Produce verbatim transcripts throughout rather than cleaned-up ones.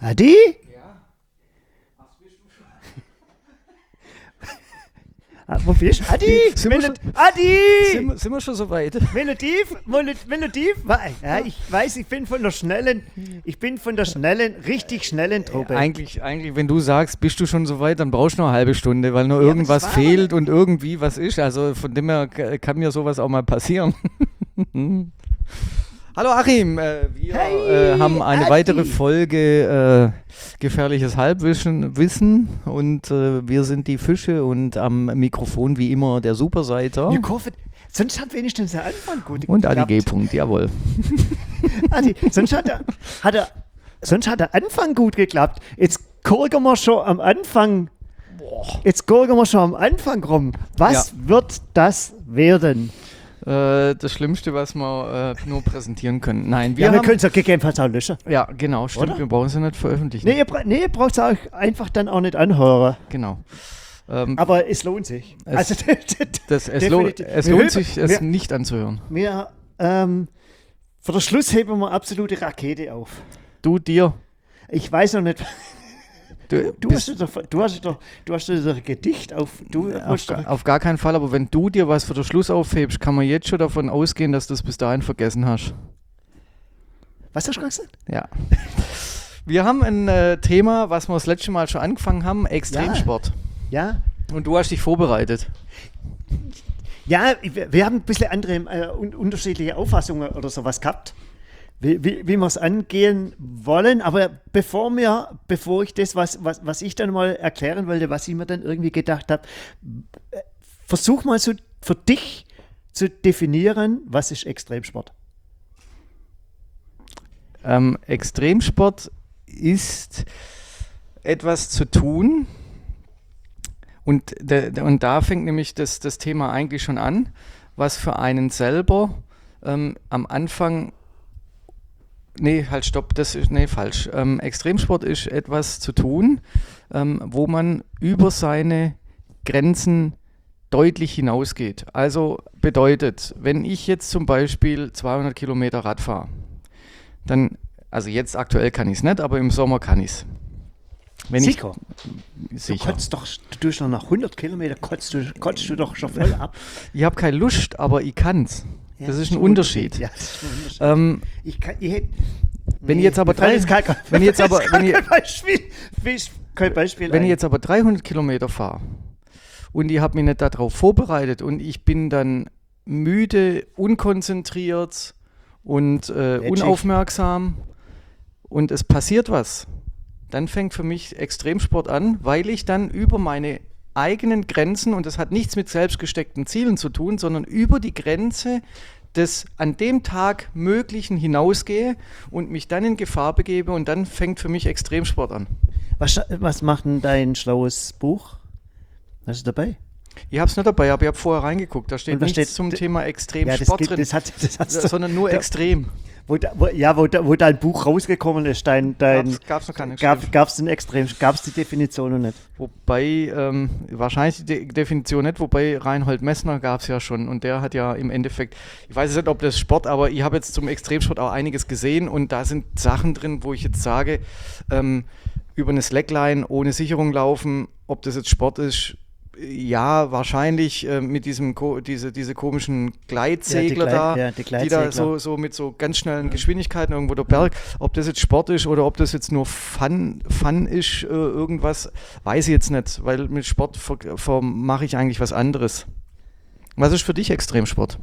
Adi? Ja. Ach, bist du schon? Ah, wo bist du? Adi? Sind wir Melod- schon- Adi! Sind, wir- sind wir schon so weit? Melodiv, Melod- Melodiv. Ja, ich weiß, ich bin von der schnellen, ich bin von der schnellen, richtig schnellen Truppe. Eigentlich, eigentlich, wenn du sagst, bist du schon so weit, dann brauchst du noch eine halbe Stunde, weil nur Ja, irgendwas aber das war fehlt und irgendwie was ist. Also von dem her k- kann mir sowas auch mal passieren. Hallo Achim, äh, wir Hey, äh, haben eine Adi. weitere Folge äh, Gefährliches Halbwissen Wissen und äh, wir sind die Fische und am Mikrofon wie immer der Superseiter Ich hoffe, sonst hat wenigstens der Anfang gut und Adi geklappt. G. Punkt, jawohl. Adi, sonst hat er, hat er, sonst hat der Anfang gut geklappt. Jetzt gucken wir schon am Anfang, jetzt gucken wir schon am Anfang rum. Was wird das werden? Äh, das Schlimmste, was wir äh, nur präsentieren können. Nein, wir Ja, wir haben... können es ja gegebenenfalls auch löschen. Ja, genau, stimmt. Oder? Wir brauchen sie nicht veröffentlichen. Nee, ihr, bra- nee, ihr braucht es auch einfach dann auch nicht anhören. Genau. Ähm, Aber es lohnt sich. Es- also, das, es, lo definitiv. es Wir lohnt heben- sich, es wir- nicht anzuhören. wir, ähm, für den Schluss heben wir absolute Rakete auf. Du, dir. Ich weiß noch nicht, Du, du bist, hast doch, du hast doch, du hast doch ein Gedicht auf, du auf, musst doch, ga- auf gar keinen Fall, aber wenn du dir was für den Schluss aufhebst, kann man jetzt schon davon ausgehen, dass du es bis dahin vergessen hast. was hast du gerade gesagt? Ja. Wir haben ein äh, Thema, was wir das letzte Mal schon angefangen haben, Extremsport. Ja? Und du hast dich vorbereitet. Ja, wir wir haben ein bisschen andere, äh, un unterschiedliche Auffassungen oder sowas gehabt, wie, wie, wie wir es angehen wollen. Aber bevor wir, bevor ich das, was, was, was ich dann mal erklären wollte, was ich mir dann irgendwie gedacht habe, äh, versuch mal so für dich zu definieren, was ist Extremsport? Ähm, Extremsport ist etwas zu tun und, de, de, und da fängt nämlich das, das Thema eigentlich schon an, was für einen selber ähm, am Anfang, nee, halt stopp, das ist, nee, falsch. Ähm, Extremsport ist etwas zu tun, ähm, wo man über seine Grenzen deutlich hinausgeht. Also bedeutet, wenn ich jetzt zum Beispiel zweihundert Kilometer Rad fahre, dann, also jetzt aktuell kann ich es nicht, aber im Sommer kann ich es. Sicher. Ich, Du sicher. kotzt doch, du tust noch nach hundert Kilometer, kotzt du, kotzt du doch schon voll ab. Ich habe keine Lust, aber ich kann es. Ja, das ist ein Unterschied. Ja, das ist ein Unterschied. Ähm, Ich kann, ich hätte, Wenn ich jetzt aber mir fällt drei- jetzt kein, wenn ich jetzt mir aber- fällt wenn ich- kein Beispiel, wie- kein Beispiel Wenn ein. ich jetzt aber dreihundert Kilometer fahre und ich habe mich nicht darauf vorbereitet und ich bin dann müde, unkonzentriert und äh, Edgy. unaufmerksam und es passiert was, dann fängt für mich Extremsport an, weil ich dann über meine eigenen Grenzen, und das hat nichts mit selbst gesteckten Zielen zu tun, sondern über die Grenze des an dem Tag Möglichen hinausgehe und mich dann in Gefahr begebe und dann fängt für mich Extremsport an. was, was macht denn dein schlaues Buch? Was ist dabei? Ich habe es nicht dabei, aber ich habe vorher reingeguckt. Da steht Und was nichts steht- zum d- Thema Ja, das, Extremsport gibt, drin, das hat, das hat's s- sondern nur da, extrem. wo, da, wo, ja, wo, da, wo dein Buch rausgekommen ist, dein, dein Gab es noch keine. gab gab's den Extrem, gab's die Definition noch nicht. Wobei, ähm, wahrscheinlich die De Definition nicht, wobei Reinhold Messner gab es ja schon und der hat ja im Endeffekt, ich weiß jetzt nicht, ob das Sport, aber ich habe jetzt zum Extremsport auch einiges gesehen und da sind Sachen drin, wo ich jetzt sage, ähm, über eine Slackline ohne Sicherung laufen, ob das jetzt Sport ist, ja, wahrscheinlich äh, mit diesem ko diese, diese komischen Gleitsegler Glei- da, ja, die die da Gleitsegler. so, so mit so ganz schnellen Geschwindigkeiten irgendwo der Berg, ob das jetzt Sport ist oder ob das jetzt nur Fun, Fun ist, äh, irgendwas, weiß ich jetzt nicht, weil mit Sport ver ver mache ich eigentlich was anderes. Was ist für dich Extremsport?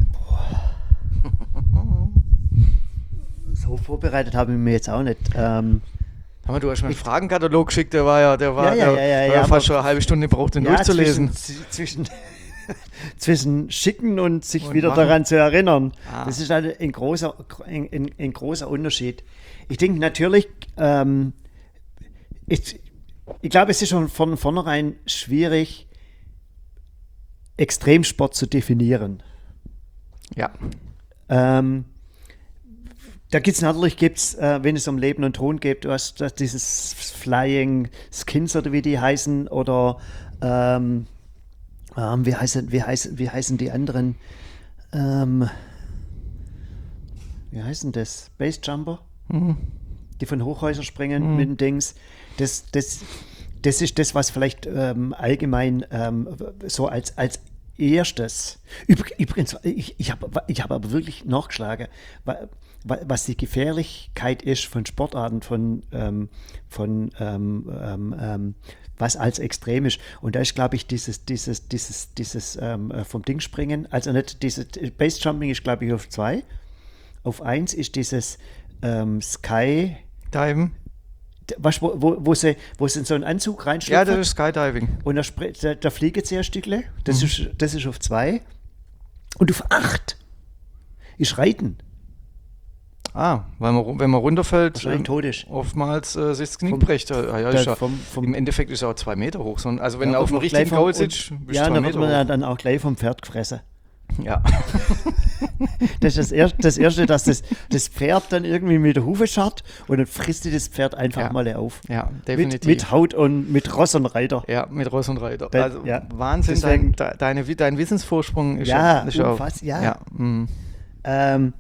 So vorbereitet habe ich mir jetzt auch nicht. Ähm, Haben wir, du hast mir einen Fragenkatalog geschickt, der war ja, der war, Ja, ja, der, ja, ja, der ja, fast aber- schon eine halbe Stunde gebraucht, den ja, durchzulesen. Zwischen, zwischen, zwischen schicken und sich Und wieder machen. daran zu erinnern. Ah. Das ist halt ein großer, ein, ein, ein großer Unterschied. Ich denke natürlich, ähm, ich, ich glaube, es ist schon von vornherein schwierig, Extremsport zu definieren. Ja. Ähm, da gibt es natürlich, gibt's, äh, wenn es um Leben und Tod geht, du hast, du hast dieses Flying Skins oder wie die heißen, oder ähm, ähm, wie, heißen, wie, heißen, wie heißen die anderen? Ähm, wie heißen das? Base Jumper? Mhm. die von Hochhäusern springen Mhm. mit den Dings. Das, das, das ist das, was vielleicht ähm, allgemein ähm, so als, als erstes. Übr- Übrigens, ich, ich habe ich hab aber wirklich nachgeschlagen, wa- wa- was die Gefährlichkeit ist von Sportarten, von, ähm, von ähm, ähm, ähm, was als extrem ist. Und da ist, glaube ich, dieses, dieses, dieses, dieses ähm, äh, vom Ding springen, also nicht dieses Basejumping ist, glaube ich, auf zwei. Auf eins ist dieses ähm, Sky, Diven? was, wo, wo, wo, sie, wo sie in so einen Anzug Ja, reinschlüpfen. das ist Skydiving. Und da, spre- da, da fliegen sie ein Stückle. Das, Mhm. ist, das ist auf zwei. Und auf acht ist Reiten. Ah, weil man, ru- wenn man runterfällt, Wahrscheinlich ähm, tot ist. oftmals äh, sich das Knie Vom- bricht. Ja, ja, Da- ist ja, vom- vom- Im Endeffekt ist er auch zwei Meter hoch. So, ein- also wenn Ja, du auf dem wird man richtigen gleich vom- Gaul sitzt, und- bist Ja, du zwei dann wird Meter man ja hoch. dann auch gleich vom Pferd gefressen. Ja. Das ist das, er, das Erste, dass das, das Pferd dann irgendwie mit der Hufe scharrt und dann frisst die das Pferd einfach Ja. mal auf. ja, Mit, definitiv. mit Haut und mit Ross und Reiter. Ja, mit Ross und Reiter. Da- also ja. Wahnsinn, Deswegen- dein, de, deine, Wi- dein Wissensvorsprung ist Ja, schon, ist schon unfass- ja. ja mm. Ähm,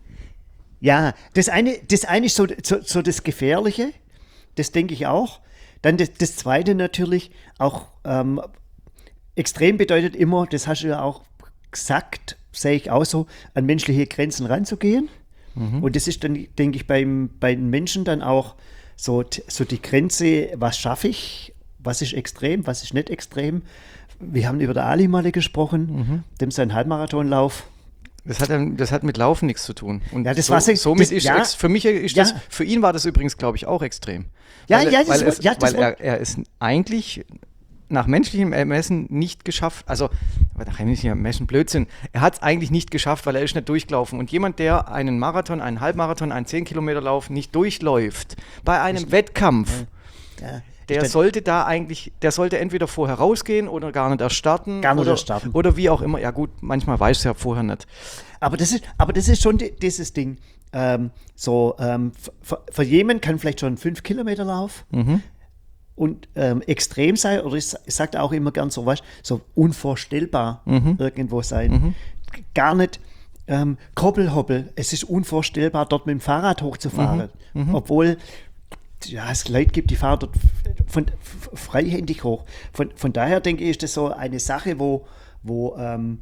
ja, das eine, das eine ist so, so, so das Gefährliche, das denke ich auch. Dann das, das Zweite natürlich auch ähm, extrem bedeutet immer, das hast du ja auch gesagt, sehe ich auch so, an menschliche Grenzen ranzugehen. Und das ist dann, denke ich, beim, bei den Menschen dann auch so, t- so die Grenze, was schaffe ich, was ist extrem, was ist nicht extrem. Wir haben über den Ali mal gesprochen, dem sein Halbmarathonlauf. Das hat, dann- das hat mit Laufen nichts zu tun. Und Ja, das so, war se- somit das- ist ja. ex, für mich ist Ja. das, für ihn war das übrigens, glaube ich, auch extrem. Ja, weil, ja, er- das weil, war- es, ja, das weil war- er, er ist eigentlich nach menschlichem Ermessen nicht geschafft, also aber nach menschlichem Ermessen Blödsinn, er hat es eigentlich nicht geschafft, weil er ist nicht durchgelaufen. Und jemand, der einen Marathon, einen Halbmarathon, einen zehn Kilometer Lauf nicht durchläuft, bei einem Wettkampf, Ja, der ich- sollte da eigentlich, der sollte entweder vorher rausgehen oder gar nicht erst starten. Gar nicht oder, erst starten. Oder wie auch immer. Ja gut, manchmal weiß es ja vorher nicht. Aber das ist, aber das ist schon di- dieses Ding. Ähm, so, ähm, für, für jemanden kann vielleicht schon ein fünf Kilometer Lauf und ähm, extrem sein, oder ich, sa- ich sage auch immer gern so was, so unvorstellbar irgendwo sein. Gar nicht ähm, Koppelhoppel. Es ist unvorstellbar, dort mit dem Fahrrad hochzufahren. Obwohl ja, es Leute gibt, die fahren dort von, f- freihändig hoch. Von, von daher denke ich, ist das so eine Sache, wo, wo ähm,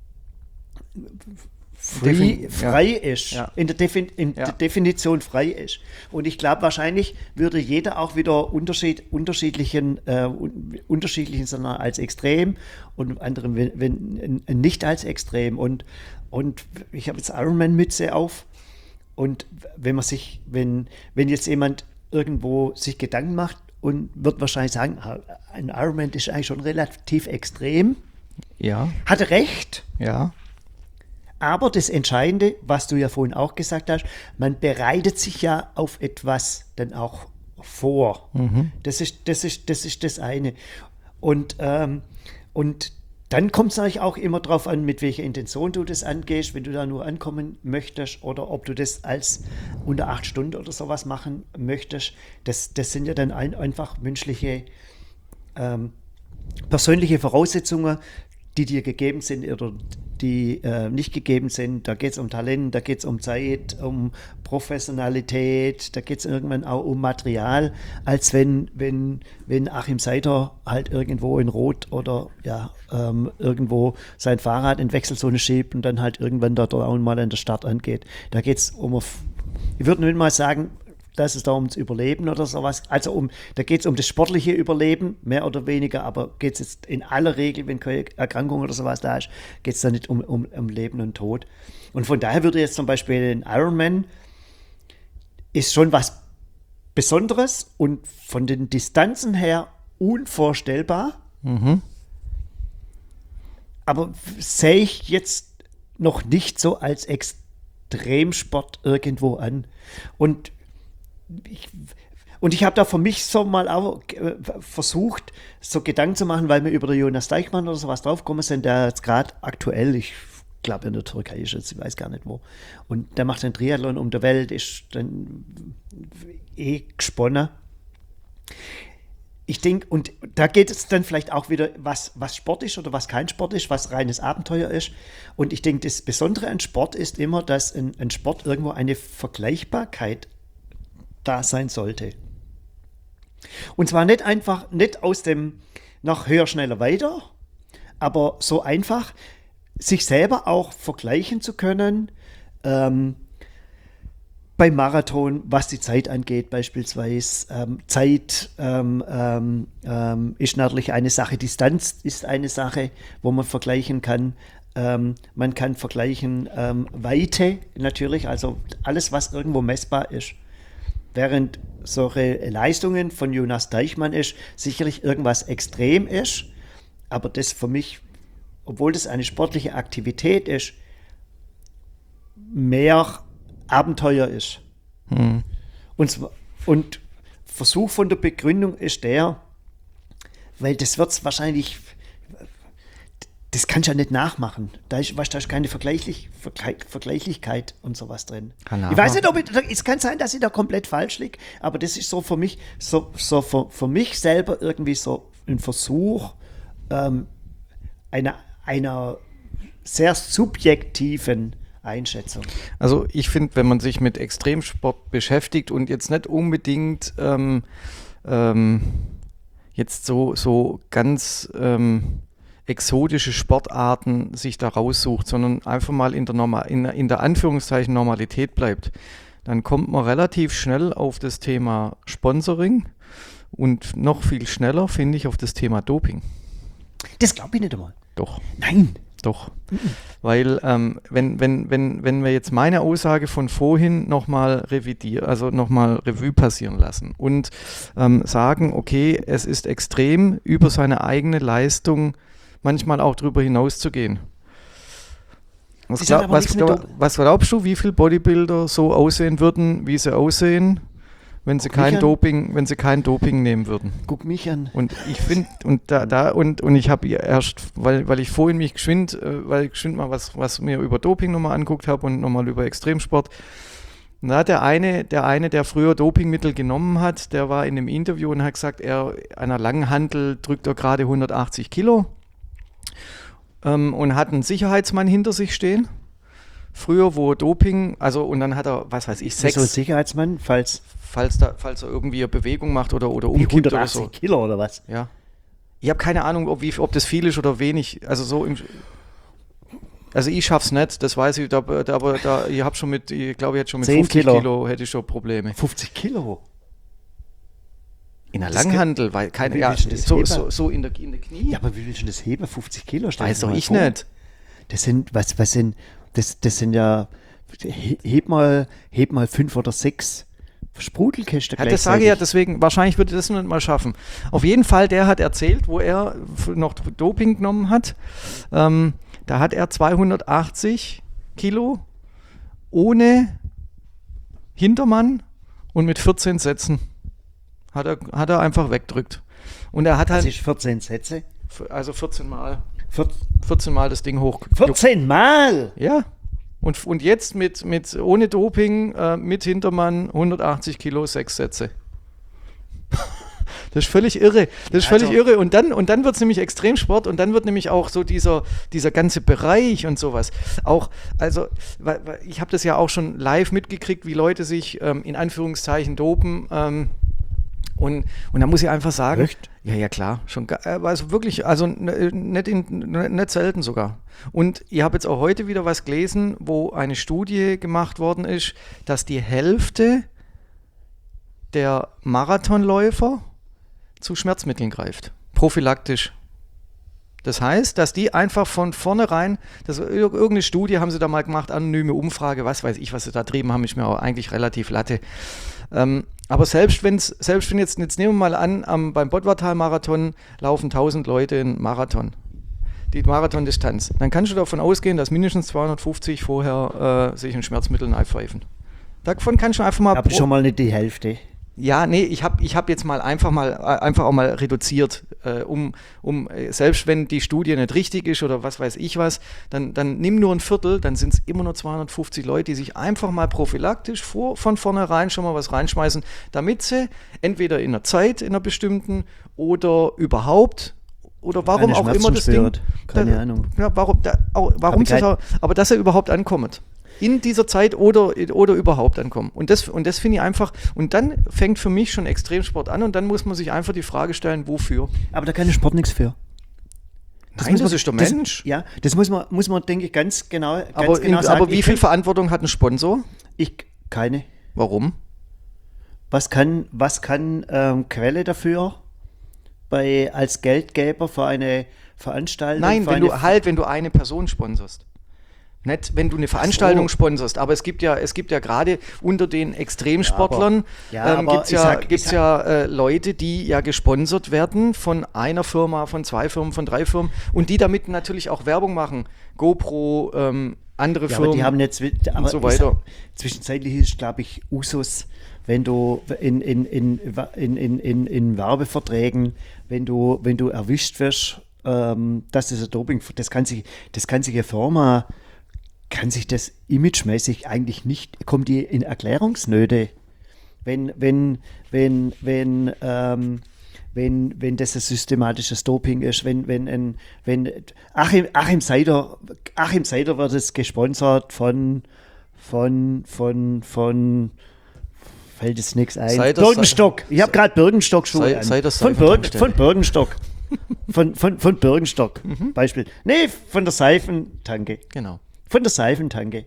free, Defin- ja. frei ist, Ja. in, der, Defin in Ja. der Definition frei ist. Und ich glaube, wahrscheinlich würde jeder auch wieder Unterschied, unterschiedlichen, äh, un, unterschiedlichen, sondern als extrem und anderen wenn, wenn, n- nicht als extrem. Und, und ich habe jetzt Ironman-Mütze auf. Und wenn man sich, wenn, wenn jetzt jemand irgendwo sich Gedanken macht und wird wahrscheinlich sagen, ah, ein Ironman ist eigentlich schon relativ extrem, Ja, hat er recht. ja. Aber das Entscheidende, was du ja vorhin auch gesagt hast, man bereitet sich ja auf etwas dann auch vor. Das ist, das ist, das ist das eine. Und, ähm, und dann kommt es natürlich auch immer darauf an, mit welcher Intention du das angehst, wenn du da nur ankommen möchtest oder ob du das als unter acht Stunden oder sowas machen möchtest. Das, das sind ja dann ein, einfach menschliche, ähm, persönliche Voraussetzungen, die dir gegeben sind oder die äh, nicht gegeben sind. Da geht es um Talent, da geht es um Zeit, um Professionalität, da geht es irgendwann auch um Material, als wenn, wenn, wenn Achim Seiter halt irgendwo in Rot oder ja, ähm, irgendwo sein Fahrrad in Wechselzone schiebt und dann halt irgendwann dort auch mal an der Start angeht. Da geht es um, auf, ich würde nicht mal sagen, dass es da ums Überleben oder sowas, also um, da geht es um das sportliche Überleben, mehr oder weniger, aber geht es jetzt in aller Regel, wenn keine Erkrankung oder sowas da ist, geht es da nicht um, um, um Leben und Tod. Und von daher würde jetzt zum Beispiel ein Ironman ist schon was Besonderes und von den Distanzen her unvorstellbar. Aber sehe ich jetzt noch nicht so als Extremsport irgendwo an. Und ich, und ich habe da für mich so mal auch äh, versucht, so Gedanken zu machen, weil wir über den Jonas Deichmann oder sowas draufgekommen sind, der jetzt gerade aktuell, ich glaube in der Türkei ist jetzt, ich weiß gar nicht wo, und der macht einen Triathlon um die Welt, ist dann eh gesponnen. Ich denke, und da geht es dann vielleicht auch wieder, was, was Sport ist oder was kein Sport ist, was reines Abenteuer ist. Und ich denke, das Besondere an Sport ist immer, dass ein, ein Sport irgendwo eine Vergleichbarkeit da sein sollte. Und zwar nicht einfach, nicht aus dem nach höher, schneller, weiter, aber so einfach, sich selber auch vergleichen zu können, ähm, beim Marathon, was die Zeit angeht beispielsweise. Ähm, Zeit ähm, ähm, ähm, ist natürlich eine Sache, Distanz ist eine Sache, wo man vergleichen kann. Ähm, man kann vergleichen ähm, Weite natürlich, also alles, was irgendwo messbar ist. Während solche Leistungen von Jonas Deichmann ist, sicherlich irgendwas extrem ist, aber das für mich, obwohl das eine sportliche Aktivität ist, mehr Abenteuer ist. Hm. Und, zwar, und Versuch von der Begründung ist der, weil das wird es wahrscheinlich, das kannst du ja nicht nachmachen. Da ist, weißt, da ist keine Vergleichlich, Vergleich, Vergleichlichkeit und sowas drin. Kann ich weiß nicht, ob ich, es kann sein, dass ich da komplett falsch liege, aber das ist so für mich, so, so für, für mich selber irgendwie so ein Versuch ähm, einer, einer sehr subjektiven Einschätzung. Also ich finde, wenn man sich mit Extremsport beschäftigt und jetzt nicht unbedingt ähm, ähm, jetzt so, so ganz ähm, exotische Sportarten sich da raussucht, sondern einfach mal in der, Normal, in, in der Anführungszeichen Normalität bleibt, dann kommt man relativ schnell auf das Thema Sponsoring und noch viel schneller, finde ich, auf das Thema Doping. Das glaube ich nicht einmal. Doch. Nein. Doch, mhm. Weil ähm, wenn, wenn, wenn, wenn wir jetzt meine Aussage von vorhin nochmal revidieren, also nochmal Revue passieren lassen und ähm, sagen, okay, es ist extrem, über seine eigene Leistung manchmal auch drüber hinauszugehen. Was, glaub, was, glaub, was glaubst du, wie viele Bodybuilder so aussehen würden, wie sie aussehen, wenn sie kein Doping, wenn sie kein Doping nehmen würden? Guck mich an. Und ich finde, und da, da und, und ich habe erst, weil, weil ich vorhin mich geschwind, äh, weil ich geschwind mal was, was mir über Doping nochmal anguckt habe und nochmal über Extremsport. Na, der eine, der eine, der früher Dopingmittel genommen hat, der war in einem Interview und hat gesagt, er an einer Langhantel drückt er gerade hundertachtzig Kilo ähm, und hat einen Sicherheitsmann hinter sich stehen. Früher, wo Doping, also und dann hat er, was weiß ich, sechs... So ein Sicherheitsmann, falls... Falls, da, falls er irgendwie eine Bewegung macht oder, oder umkippt hundertachtzig oder so. Kilo oder was? Ja. Ich habe keine Ahnung, ob, wie, ob das viel ist oder wenig. Also so im... Also ich schaff's nicht, das weiß ich, da, da, aber da, ich habe schon mit, ich glaube, ich hätte schon mit fünfzig Kilo. Kilo hätte ich schon Probleme. fünfzig Kilo? In der Langhantel, weil keine, ja, so, so, so in der, in der Knie. Ja, aber wie willst du das heben? fünfzig Kilo? Weiß doch ich vor. Nicht. Das sind, was, was sind, das, das sind ja, heb mal, heb mal fünf oder sechs Sprudelkäste. Ja, das sage ich ja, deswegen, wahrscheinlich würde das nicht mal schaffen. Auf jeden Fall, der hat erzählt, wo er noch Doping genommen hat, ähm, da hat er zweihundertachtzig Kilo ohne Hintermann und mit vierzehn Sätzen hat er, hat er einfach weggedrückt. Und er hat halt... Das ist vierzehn Sätze? Also vierzehn Mal. Vier, vierzehn Mal das Ding hoch. vierzehn Mal? Ja. Und, und jetzt mit, mit ohne Doping, äh, mit Hintermann, hundertachtzig Kilo, sechs Sätze. Das ist völlig irre. Das ist völlig also, irre. Und dann, und dann wird es nämlich Extremsport und dann wird nämlich auch so dieser, dieser ganze Bereich und sowas. Auch, also, weil, weil ich habe das ja auch schon live mitgekriegt, wie Leute sich ähm, in Anführungszeichen dopen. Ähm, Und, und da muss ich einfach sagen, echt? Ja, ja, klar, schon, also wirklich, also nicht, in, nicht selten sogar. Und ich habe jetzt auch heute wieder was gelesen, wo eine Studie gemacht worden ist, dass die Hälfte der Marathonläufer zu Schmerzmitteln greift, prophylaktisch. Das heißt, dass die einfach von vornherein, das, irgendeine Studie haben sie da mal gemacht, anonyme Umfrage, was weiß ich, was sie da trieben haben, ist mir auch eigentlich relativ Latte. Ähm, aber selbst, wenn's, selbst wenn jetzt, jetzt nehmen wir mal an, am, beim Bottwartal-Marathon laufen tausend Leute in Marathon, die Marathondistanz, dann kannst du davon ausgehen, dass mindestens zweihundertfünfzig vorher äh, sich ein Schmerzmittel einpfeifen. Davon kannst du einfach mal... Aber schon mal nicht die Hälfte. Ja, nee, ich habe ich hab jetzt mal einfach mal einfach auch mal reduziert, äh, um, um äh, selbst wenn die Studie nicht richtig ist oder was weiß ich was, dann, dann nimm nur ein Viertel, dann sind es immer nur zweihundertfünfzig Leute, die sich einfach mal prophylaktisch vor, von vornherein schon mal was reinschmeißen, damit sie entweder in einer Zeit, in einer bestimmten oder überhaupt oder warum auch immer das Ding... Keine da, Ahnung. Ja, warum, da, auch, warum das auch, aber dass er überhaupt ankommt. in dieser Zeit oder, oder überhaupt ankommen. Und das, und das finde ich einfach, und dann fängt für mich schon Extremsport an und dann muss man sich einfach die Frage stellen, wofür? Aber da kann der Sport nichts für. Das, Nein, das man, ist der Mensch. Das, ja, das muss man, muss man, denke ich, ganz genau, ganz aber, genau in, sagen. Aber wie ich viel Verantwortung hat ein Sponsor? Ich, keine. Warum? Was kann, was kann ähm, Quelle dafür bei, als Geldgeber für eine Veranstaltung? Nein, wenn eine du halt, wenn du eine Person sponsorst. Nicht, wenn du eine Veranstaltung so. sponsorst, aber es gibt ja, es gibt ja gerade unter den Extremsportlern ja, aber, ja, ähm, gibt es ja, sag, gibt's ja äh, Leute, die ja gesponsert werden von einer Firma, von zwei Firmen, von drei Firmen und die damit natürlich auch Werbung machen. GoPro, ähm, andere ja, Firmen aber die haben jetzt, aber und so weiter. Sag, zwischenzeitlich ist, glaube ich, Usus, wenn du in, in, in, in, in, in, in Werbeverträgen, wenn du, wenn du erwischt wirst, ähm, dass das ein Doping, das kann sich, das kann sich eine Firma kann sich das imagemäßig eigentlich nicht, kommt die in Erklärungsnöte, wenn, wenn, wenn, wenn, ähm, wenn, wenn das ein systematisches Doping ist, wenn, wenn, ein, wenn Achim, Achim Seider, Achim Seider wird es gesponsert von, von, von, von, fällt es nichts ein. Seider, Birkenstock, ich habe gerade Birkenstock-Schuhe Sei, an. Seider, von, Birken, von Birkenstock. von, von, von Birkenstock, mhm. Beispiel. Nee, von der Seifentanke. Genau. Von der Seifentanke.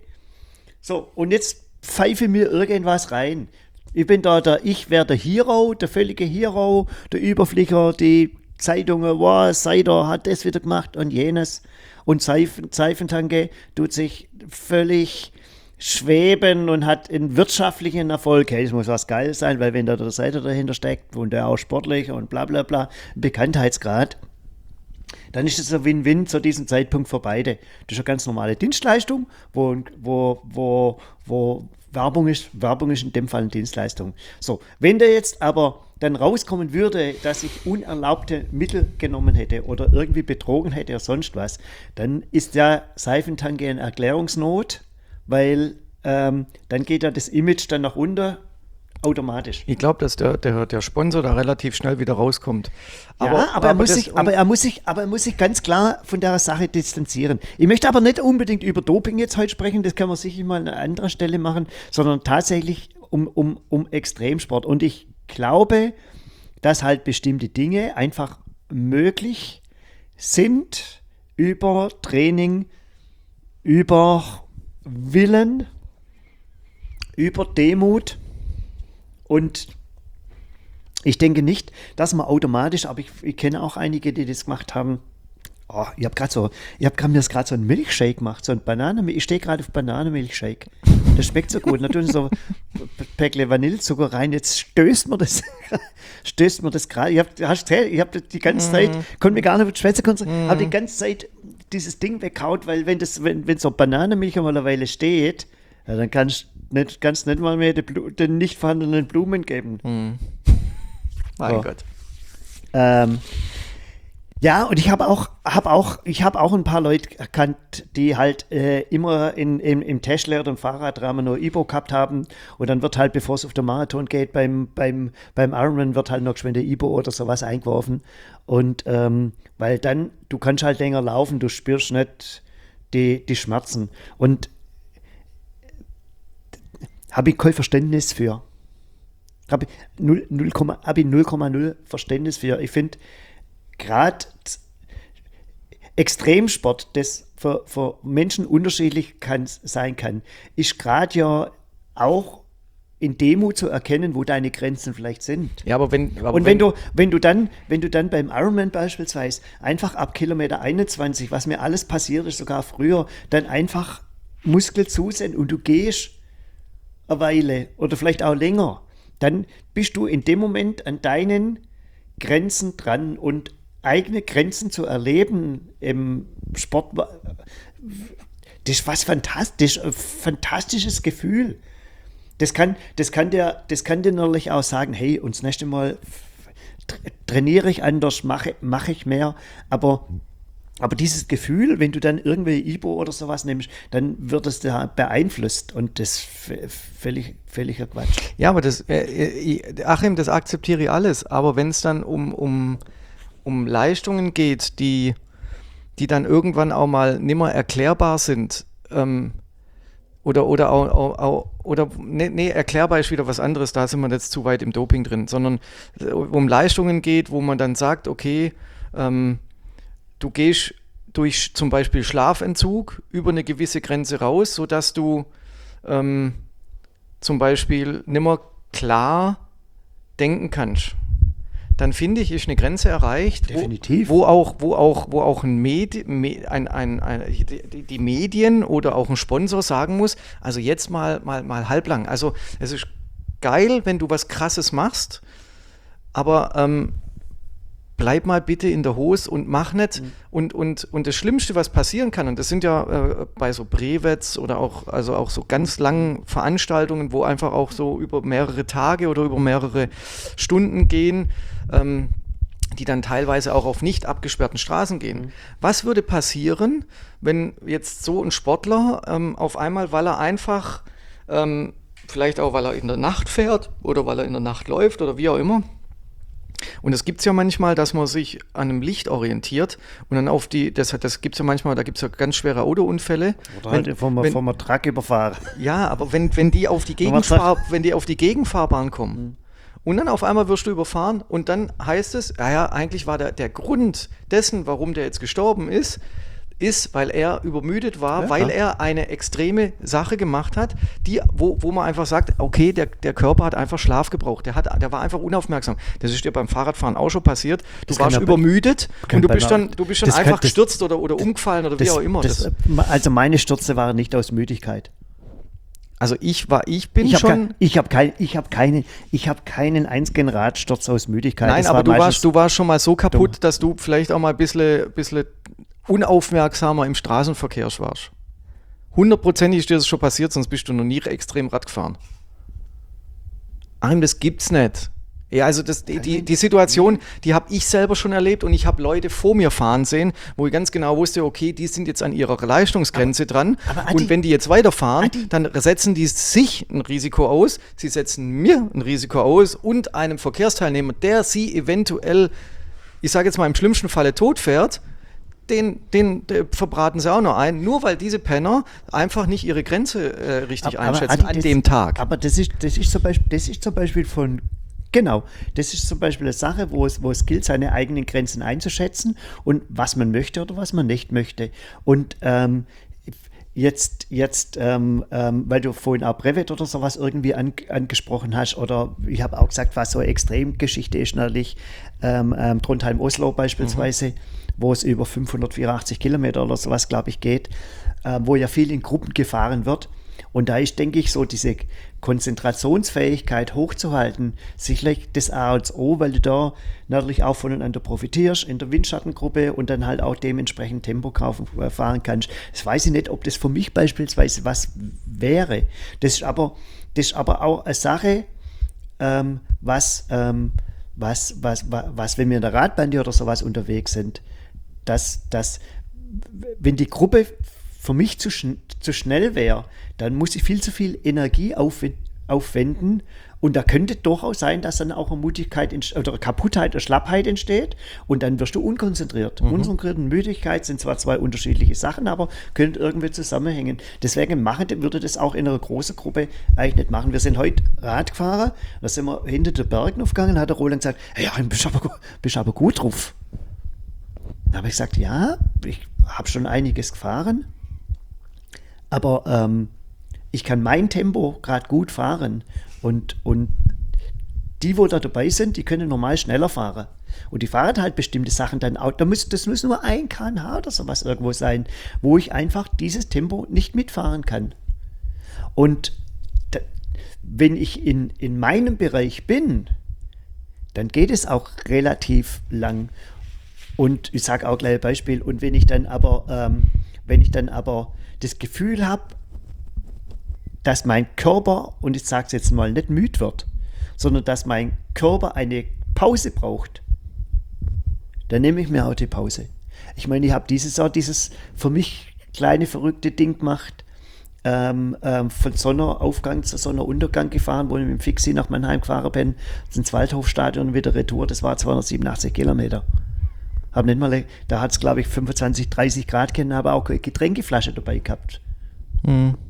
So, und jetzt pfeife mir irgendwas rein. Ich bin da der, ich wäre der Hero, der völlige Hero, der Überflieger, die Zeitungen, wow, Seider hat das wieder gemacht und jenes. Und Seifen, Seifentanke tut sich völlig schweben und hat einen wirtschaftlichen Erfolg. Hey, das muss was Geiles sein, weil wenn da der Seider dahinter steckt und der auch sportlich und bla bla bla, Bekanntheitsgrad, dann ist es ein Win-Win zu diesem Zeitpunkt für beide. Das ist eine ganz normale Dienstleistung, wo, wo, wo, wo Werbung ist. Werbung ist in dem Fall eine Dienstleistung. So, wenn der jetzt aber dann rauskommen würde, dass ich unerlaubte Mittel genommen hätte oder irgendwie betrogen hätte oder sonst was, dann ist der Seifentanke in Erklärungsnot, weil ähm, dann geht ja das Image dann nach unten. Automatisch. Ich glaube, dass der, der, der Sponsor da relativ schnell wieder rauskommt. Aber, ja, aber, aber, er muss sich, aber, er muss sich, aber er muss sich ganz klar von der Sache distanzieren. Ich möchte aber nicht unbedingt über Doping jetzt heute sprechen, das können wir sicher mal an einer anderen Stelle machen, sondern tatsächlich um, um, um Extremsport. Und ich glaube, dass halt bestimmte Dinge einfach möglich sind über Training, über Willen, über Demut. Und ich denke nicht, dass man automatisch, aber ich, ich kenne auch einige, die das gemacht haben. Oh, ich habe gerade so, ich habe mir gerade so einen Milchshake gemacht, so ein Bananenmilch. Ich stehe gerade auf Bananenmilchshake. Das schmeckt so gut. Natürlich so ein Päckle Vanillezucker rein. Jetzt stößt mir das, stößt mir das gerade. Ich habe hab die ganze mm. Zeit, konnte mir gar nicht mit Schwätze konzentrieren, mm. habe die ganze Zeit dieses Ding weggehaut, weil wenn das, wenn, wenn so Bananenmilch mal eine Weile steht, ja, dann kannst du nicht, kannst nicht mal mehr die Blu- den nicht vorhandenen Blumen geben. Mm. Mein so. Gott. Ähm, ja, und ich habe auch, hab auch, ich habe auch ein paar Leute erkannt, die halt äh, immer in, in, im Tesla oder im Fahrradrahmen nur Ibo gehabt haben und dann wird halt, bevor es auf den Marathon geht, beim, beim, beim Ironman wird halt noch geschwind der Ibo oder sowas eingeworfen und ähm, weil dann, du kannst halt länger laufen, du spürst nicht die, die Schmerzen und habe ich kein Verständnis für. Habe ich null Komma null Verständnis für. Ich finde, gerade Extremsport, das für, für Menschen unterschiedlich kann, sein kann, ist gerade ja auch in Demut zu erkennen, wo deine Grenzen vielleicht sind. Ja, aber wenn, aber und wenn, wenn du, wenn du dann, wenn du dann beim Ironman beispielsweise einfach ab Kilometer einundzwanzig, was mir alles passiert ist, sogar früher, dann einfach Muskel zusenden und du gehst eine Weile oder vielleicht auch länger, dann bist du in dem Moment an deinen Grenzen dran und eigene Grenzen zu erleben im Sport, das ist was fantastisch, ein fantastisches Gefühl. Das kann, das kann dir, das kann dir natürlich auch sagen, hey, und das nächste Mal trainiere ich anders, mache, mache ich mehr, aber Aber dieses Gefühl, wenn du dann irgendwie Ibo oder sowas nimmst, dann wird es da beeinflusst und das ist völlig, völliger Quatsch. Ja, aber das, äh, Achim, das akzeptiere ich alles, aber wenn es dann um, um, um Leistungen geht, die, die dann irgendwann auch mal nimmer erklärbar sind ähm, oder, oder, auch, auch, auch, oder nee, nee, erklärbar ist wieder was anderes, da sind wir jetzt zu weit im Doping drin, sondern um Leistungen geht, wo man dann sagt, okay, ähm, du gehst durch zum Beispiel Schlafentzug über eine gewisse Grenze raus, sodass du ähm, zum Beispiel nicht mehr klar denken kannst. Dann finde ich, ist eine Grenze erreicht, Definitiv. Wo, wo auch, wo auch, wo auch ein Medi- ein, ein, ein, die, die Medien oder auch ein Sponsor sagen muss, also jetzt mal, mal, mal halblang. Also es ist geil, wenn du was Krasses machst, aber ähm, bleib mal bitte in der Hose und mach nicht. Mhm. Und, und, und das Schlimmste, was passieren kann, und das sind ja äh, bei so Brevets oder auch, also auch so ganz langen Veranstaltungen, wo einfach auch so über mehrere Tage oder über mehrere Stunden gehen, ähm, die dann teilweise auch auf nicht abgesperrten Straßen gehen. Mhm. Was würde passieren, wenn jetzt so ein Sportler ähm, auf einmal, weil er einfach, ähm, vielleicht auch, weil er in der Nacht fährt oder weil er in der Nacht läuft oder wie auch immer, und es gibt es ja manchmal, dass man sich an einem Licht orientiert und dann auf die, das, das gibt es ja manchmal, da gibt es ja ganz schwere Autounfälle. Oder wenn, halt vom, wenn, vom Truck überfahren. Ja, aber wenn, wenn, die auf die Gegenfahr, wenn die auf die Gegenfahrbahn kommen mhm. und dann auf einmal wirst du überfahren und dann heißt es, ja, ja eigentlich war der, der Grund dessen, warum der jetzt gestorben ist, ist, weil er übermüdet war, ja, weil er eine extreme Sache gemacht hat, die, wo, wo man einfach sagt, okay, der, der Körper hat einfach Schlaf gebraucht, der, hat, der war einfach unaufmerksam. Das ist dir beim Fahrradfahren auch schon passiert. Du warst übermüdet und du bist dann, du bist dann einfach kann, gestürzt das, oder, oder umgefallen oder das, wie auch immer. Das, also meine Stürze waren nicht aus Müdigkeit. Also ich war, ich bin ich schon... Kein, ich habe kein, ich hab keine, ich hab keinen einzigen Radsturz aus Müdigkeit. Nein, das aber war du, warst, du warst schon mal so kaputt, dumm. dass du vielleicht auch mal ein bisschen, bisschen unaufmerksamer im Straßenverkehr warst. Hundertprozentig ist dir das schon passiert, sonst bist du noch nie extrem Rad gefahren. Achim, das gibt's nicht. Ja, also das, die, die, die Situation, die habe ich selber schon erlebt und ich habe Leute vor mir fahren sehen, wo ich ganz genau wusste, okay, die sind jetzt an ihrer Leistungsgrenze aber, dran aber Adi, und wenn die jetzt weiterfahren, Adi, dann setzen die sich ein Risiko aus, sie setzen mir ein Risiko aus und einem Verkehrsteilnehmer, der sie eventuell, ich sage jetzt mal im schlimmsten Falle tot fährt, Den, den, den verbraten sie auch noch ein, nur weil diese Penner einfach nicht ihre Grenze äh, richtig aber, einschätzen aber an das, dem Tag. Aber das ist, das ist zum Beispiel, das ist zum Beispiel von, genau, das ist zum Beispiel eine Sache, wo es, wo es gilt, seine eigenen Grenzen einzuschätzen und was man möchte oder was man nicht möchte. Und ähm, Jetzt, jetzt ähm, ähm, weil du vorhin auch Brevet oder sowas irgendwie an, angesprochen hast, oder ich habe auch gesagt, was so eine Extremgeschichte ist, natürlich ähm, ähm, Trondheim-Oslo beispielsweise, mhm. wo es über fünfhundertvierundachtzig Kilometer oder sowas, glaube ich, geht, äh, wo ja viel in Gruppen gefahren wird. Und da ist, denke ich, so diese Konzentrationsfähigkeit hochzuhalten, sicherlich das A und O, weil du da natürlich auch voneinander profitierst in der Windschattengruppe und dann halt auch dementsprechend Tempo kaufen, fahren kannst. Das weiß ich nicht, ob das für mich beispielsweise was wäre. Das ist aber, das ist aber auch eine Sache, ähm, was, ähm, was, was, was, was, wenn wir in der Radbande oder sowas unterwegs sind, dass, dass wenn die Gruppe für mich zu, schn- zu schnell wäre, dann muss ich viel zu viel Energie aufw- aufwenden und da könnte durchaus sein, dass dann auch eine Mutigkeit entst- oder Kaputtheit oder Schlappheit entsteht und dann wirst du unkonzentriert. Mhm. Unkonzentriert und Müdigkeit sind zwar zwei unterschiedliche Sachen, aber können irgendwie zusammenhängen. Deswegen machen, würde das auch in einer großen Gruppe eigentlich nicht machen. Wir sind heute Radfahrer, da sind wir hinter den Bergen aufgegangen, da hat der Roland gesagt, hey, ja, bist aber, bist aber gut drauf. Da habe ich gesagt, ja, ich habe schon einiges gefahren, aber ähm, ich kann mein Tempo gerade gut fahren und, und die, wo da dabei sind, die können normal schneller fahren. Und die fahren halt bestimmte Sachen dann auch. Da muss, das muss nur ein Kilometer pro Stunde oder sowas irgendwo sein, wo ich einfach dieses Tempo nicht mitfahren kann. Und da, wenn ich in, in meinem Bereich bin, dann geht es auch relativ lang. Und ich sage auch gleich ein Beispiel. Und wenn ich dann aber, ähm, wenn ich dann aber das Gefühl habe, dass mein Körper, und ich sage es jetzt mal, nicht müde wird, sondern dass mein Körper eine Pause braucht, dann nehme ich mir auch die Pause. Ich meine, ich habe dieses Jahr dieses für mich kleine verrückte Ding gemacht, ähm, ähm, von Sonnenaufgang zu Sonnenuntergang gefahren, wo ich mit dem Fixie nach Mannheim gefahren bin, ins Waldhofstadion und wieder Retour, das war zweihundertsiebenundachtzig Kilometer. Hab nicht mal, da hat es glaube ich fünfundzwanzig, dreißig Grad kennen, aber auch eine Getränkeflasche dabei gehabt. Mhm.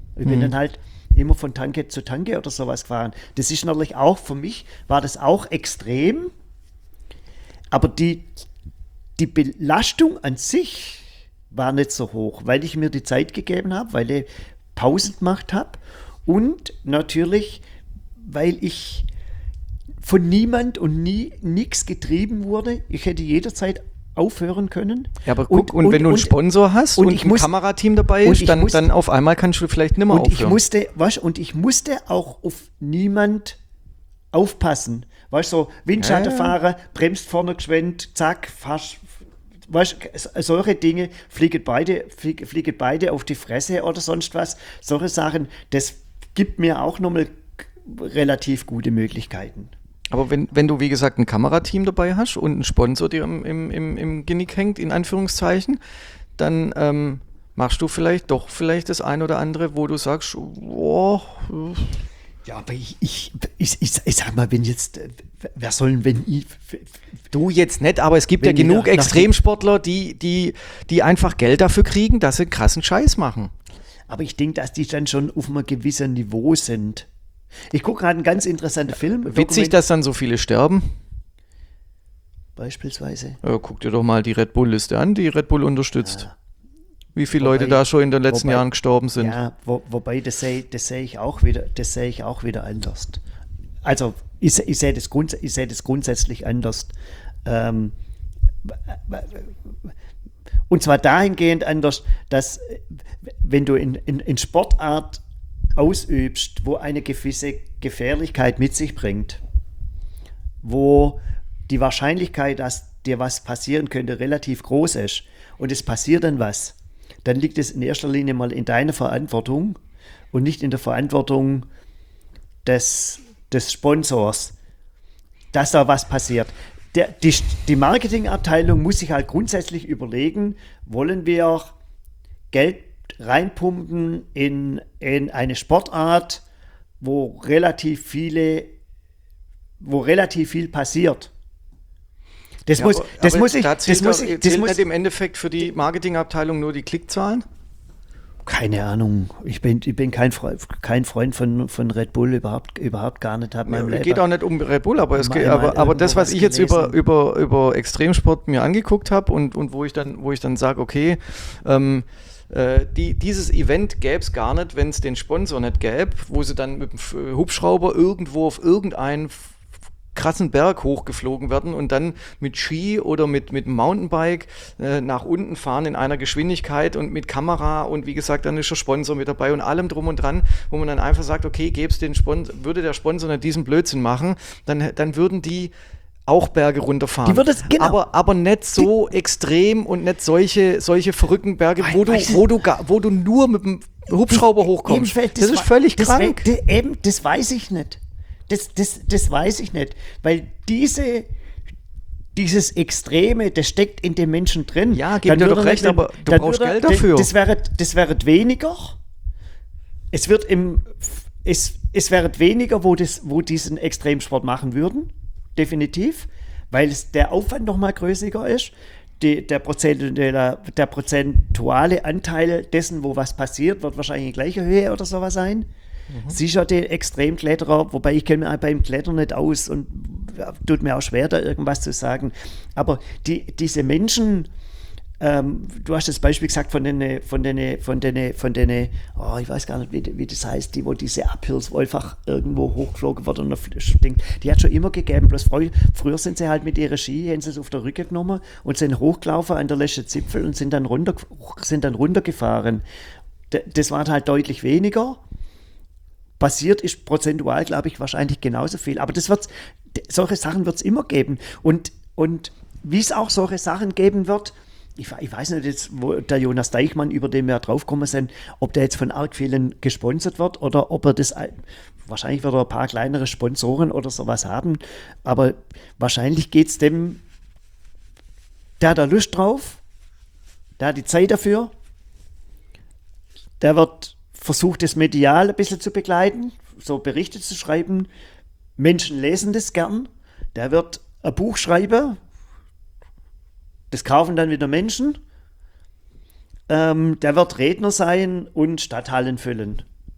Ich bin Mhm. dann halt immer von Tanke zu Tanke oder sowas gefahren. Das ist natürlich auch, für mich war das auch extrem, aber die, die Belastung an sich war nicht so hoch, weil ich mir die Zeit gegeben habe, weil ich Pausen gemacht habe und natürlich, weil ich von niemand und nie nichts getrieben wurde. Ich hätte jederzeit aufhören können. Ja, aber guck, und, und wenn du einen Sponsor hast und, und und ich ein muss- Kamerateam dabei und ist, ich dann, muss- dann auf einmal kannst du vielleicht nimmer Und ich aufhören. musste, weißt, und ich musste auch auf niemand aufpassen. Weißt du, so Windschatten Ja, ja. fahren, bremst vorne geschwind, zack, fast. Weißt du, solche Dinge fliegen beide, fliegen, fliegen beide auf die Fresse oder sonst was. Solche Sachen, das gibt mir auch nochmal relativ gute Möglichkeiten. Aber wenn, wenn du, wie gesagt, ein Kamerateam dabei hast und einen Sponsor dir im, im, im, im Genick hängt, in Anführungszeichen, dann ähm, machst du vielleicht doch vielleicht das ein oder andere, wo du sagst, oh, Ja, aber ich, ich, ich, ich, ich sag mal, wenn jetzt, äh, wer soll, wenn ich, du jetzt nicht, aber es gibt Wenn ja die genug nach- nach- Extremsportler, die, die, die einfach Geld dafür kriegen, dass sie krassen Scheiß machen. aber ich denke, dass die dann schon auf einem gewissen Niveau sind. Ich gucke gerade einen ganz interessanten Film. Witzig, Dokument- dass dann so viele sterben. Beispielsweise. Ja, guck dir doch mal die Red Bull-Liste an, die Red Bull unterstützt. Ja. Wie viele Wobei- Leute da schon in den letzten wobei- Jahren gestorben sind. Ja, wo, wobei das sehe das seh ich auch wieder, das sehe ich auch wieder anders. Also ich, se- ich sehe das, grunds ich seh das grundsätzlich anders. Ähm, und zwar dahingehend anders, dass äh, wenn du in, in, in Sportart ausübst, wo eine gewisse Gefährlichkeit mit sich bringt, wo die Wahrscheinlichkeit, dass dir was passieren könnte, relativ groß ist und es passiert dann was, dann liegt es in erster Linie mal in deiner Verantwortung und nicht in der Verantwortung des, des Sponsors, dass da was passiert. Der, die, die Marketingabteilung muss sich halt grundsätzlich überlegen, wollen wir Geld reinpumpen in, in eine Sportart, wo relativ viele, wo relativ viel passiert. Das Ja, muss, aber- das aber muss ich, da das zählt, muss doch- ich, das zählt muss, nicht im Endeffekt für die Marketingabteilung nur die Klickzahlen? keine Ahnung. Ich bin, ich bin kein Freund, kein Freund von, von Red Bull, überhaupt, überhaupt gar nicht. Hab Ja, meinem es Leben. geht auch nicht um Red Bull, aber, es Mal- geht, mal aber, aber das, irgendwo was was ich jetzt über, gelesen. über, über Extremsport mir angeguckt habe und, und wo ich dann, wo ich dann sage, okay, ähm, äh, die, dieses Event gäbe es gar nicht, wenn es den Sponsor nicht gäbe, wo sie dann mit dem F- Hubschrauber irgendwo auf irgendeinen f- krassen Berg hochgeflogen werden und dann mit Ski oder mit, mit Mountainbike äh, nach unten fahren in einer Geschwindigkeit und mit Kamera und wie gesagt, dann ist der Sponsor mit dabei und allem drum und dran, wo man dann einfach sagt, okay, gäb's den Sponsor, würde der Sponsor nicht diesen Blödsinn machen, dann, dann würden die auch Berge runterfahren. Die würde es- genau. aber, aber nicht so extrem und nicht solche, solche verrückten Berge, wo du, Weißt du- wo, du, ga- wo du nur mit dem Hubschrauber hochkommst. Ebenfalls, Das, ist wa- völlig das, krank. we- de- eben, das weiß ich nicht. Das, das, das weiß ich nicht. Weil diese, dieses Extreme, das steckt in den Menschen drin. Ja, gebe Dann dir würde doch er recht, nicht- aber du dann brauchst würde er- Geld dafür. Das wäre, das wäre weniger. Es wird im, es, es wäre weniger, wo, das, wo diesen Extremsport machen würden. Definitiv. Weil es der Aufwand noch mal größer ist. Die, der, Prozent, der, der prozentuale Anteil dessen, wo was passiert, wird wahrscheinlich in gleicher Höhe oder sowas sein. Sicher der Extremkletterer, wobei ich kenne mich beim Klettern nicht aus und ja, tut mir auch schwer, da irgendwas zu sagen. Aber die, diese Menschen, ähm, du hast das Beispiel gesagt von den, von den, von den, von den, oh, ich weiß gar nicht, wie, wie das heißt, die, wo diese Uphills, wo einfach irgendwo hochgeflogen wird und stinkt. Die hat schon immer gegeben, bloß früher, früher sind sie halt mit ihren Ski, haben sie es auf der Rücke genommen und sind hochgelaufen an der letzten Zipfel und sind dann, runter, sind dann runtergefahren. D- Das war halt deutlich weniger. Passiert ist prozentual, glaube ich, wahrscheinlich genauso viel. Aber das wird's, d- solche Sachen wird es immer geben. Und, und wie es auch solche Sachen geben wird, ich, we- ich weiß nicht jetzt, wo der Jonas Deichmann, über den wir draufgekommen sind, ob der jetzt von arg vielen gesponsert wird oder ob er das, ein- wahrscheinlich wird er ein paar kleinere Sponsoren oder sowas haben, aber wahrscheinlich geht es dem, der hat da Lust drauf, der hat die Zeit dafür, der wird versucht, das medial ein bisschen zu begleiten, so Berichte zu schreiben. Menschen lesen das gern. Der wird ein Buch schreiben. Das kaufen dann wieder Menschen. Ähm, der wird Redner sein und Stadthallen füllen.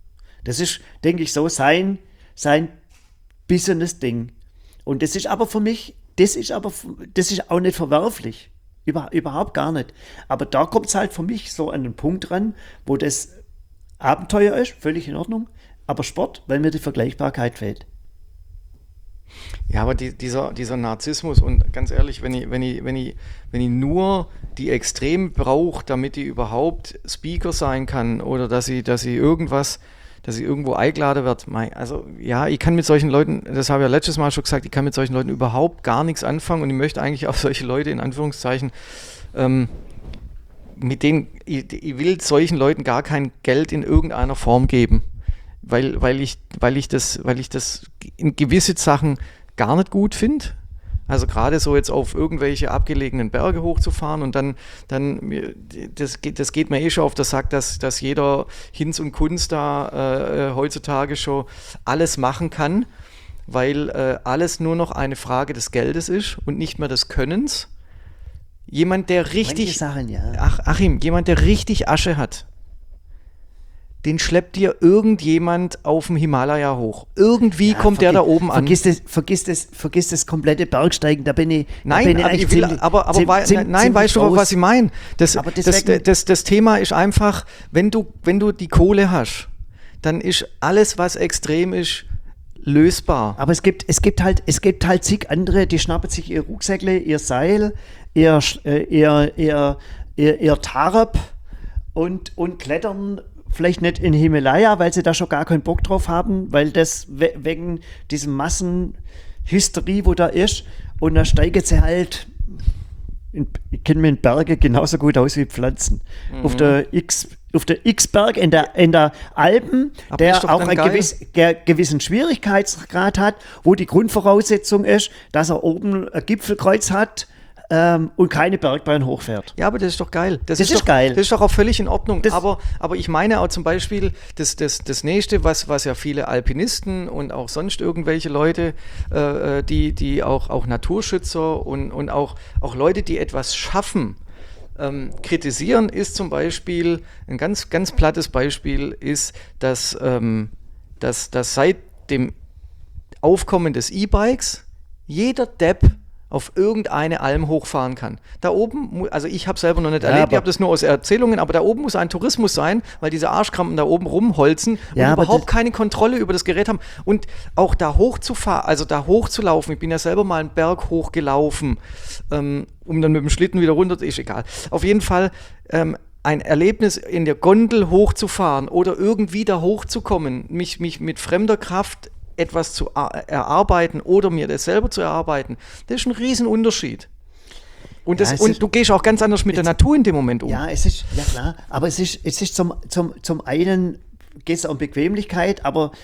Das ist, denke ich, so sein, sein Business-Ding. Und das ist aber für mich, das ist aber, das ist auch nicht verwerflich. Über, überhaupt gar nicht. Aber da kommt es halt für mich so an den Punkt ran, wo das Abenteuer ist, völlig in Ordnung, aber Sport, weil mir die Vergleichbarkeit fehlt. Ja, aber die, dieser, dieser Narzissmus und ganz ehrlich, wenn ich, wenn ich, wenn ich, wenn ich nur die Extrem brauche, damit ich überhaupt Speaker sein kann oder dass ich, dass ich irgendwas, dass ich irgendwo eingeladen werde, also ja, ich kann mit solchen Leuten, das habe ich ja letztes Mal schon gesagt, ich kann mit solchen Leuten überhaupt gar nichts anfangen und ich möchte eigentlich auch solche Leute in Anführungszeichen, ähm, mit denen, ich, ich will solchen Leuten gar kein Geld in irgendeiner Form geben. Weil, weil, ich, weil, ich das, weil ich das in gewisse Sachen gar nicht gut finde. Also gerade so jetzt auf irgendwelche abgelegenen Berge hochzufahren und dann, dann das, geht, das geht mir eh schon auf der Sack, dass, dass jeder Hinz und Kunz da äh, heutzutage schon alles machen kann, weil äh, alles nur noch eine Frage des Geldes ist und nicht mehr des Könnens. Jemand, der richtig, Sachen, ja. Ach, Achim, jemand, der richtig Asche hat, den schleppt dir irgendjemand auf dem Himalaya hoch. Irgendwie ja, kommt der da oben an. Vergiss das, vergiss das, vergiss das komplette Bergsteigen, da bin ich Nein, bin ich aber, ich will, ziemlich, aber, aber ziemlich, wei ziemlich, nein, weißt du, was ich meine? Das, das, das, das, das Thema ist einfach, wenn du, wenn du die Kohle hast, dann ist alles, was extrem ist, lösbar. Aber es gibt, es gibt halt, es gibt halt zig andere, die schnappen sich ihr Rucksäckle, ihr Seil, ihr, äh, ihr, ihr, ihr, ihr Tarp und, und klettern vielleicht nicht in Himalaya, weil sie da schon gar keinen Bock drauf haben, weil das we wegen diesem Massenhysterie, wo da ist, und da steigen sie halt, in, ich kenne mich in Berge genauso gut aus wie Pflanzen. Mhm. Auf der X, auf der X-Berg in der, in der Alpen, aber der auch einen gewiss, der gewissen Schwierigkeitsgrad hat, wo die Grundvoraussetzung ist, dass er oben ein Gipfelkreuz hat, Ähm, und keine Bergbahn hochfährt. Ja, aber das ist doch geil. Das, das ist, ist doch, geil. Das ist doch auch völlig in Ordnung. Das aber, aber ich meine auch zum Beispiel, das, das, das Nächste, was, was ja viele Alpinisten und auch sonst irgendwelche Leute, äh, die, die auch, auch Naturschützer und, und auch, auch Leute, die etwas schaffen, ähm, kritisieren, ist zum Beispiel, ein ganz, ganz plattes Beispiel ist, dass, ähm, dass, dass seit dem Aufkommen des E-Bikes jeder Depp auf irgendeine Alm hochfahren kann. Da oben, also ich habe selber noch nicht ja, erlebt, ich habe das nur aus Erzählungen, aber da oben muss ein Tourismus sein, weil diese Arschkrampen da oben rumholzen ja, und überhaupt keine Kontrolle über das Gerät haben. Und auch da hochzufahren, also da hochzulaufen, ich bin ja selber mal einen Berg hochgelaufen, ähm, um dann mit dem Schlitten wieder runter, ist egal. Auf jeden Fall ähm, ein Erlebnis in der Gondel hochzufahren oder irgendwie da hochzukommen, mich, mich mit fremder Kraft etwas zu erarbeiten oder mir das selber zu erarbeiten, das ist ein Riesenunterschied. Und, das, ja, und ist, du gehst auch ganz anders mit der Natur in dem Moment um. Ja, es ist, ja klar, aber es ist, es ist zum, zum, zum einen geht es um Bequemlichkeit, aber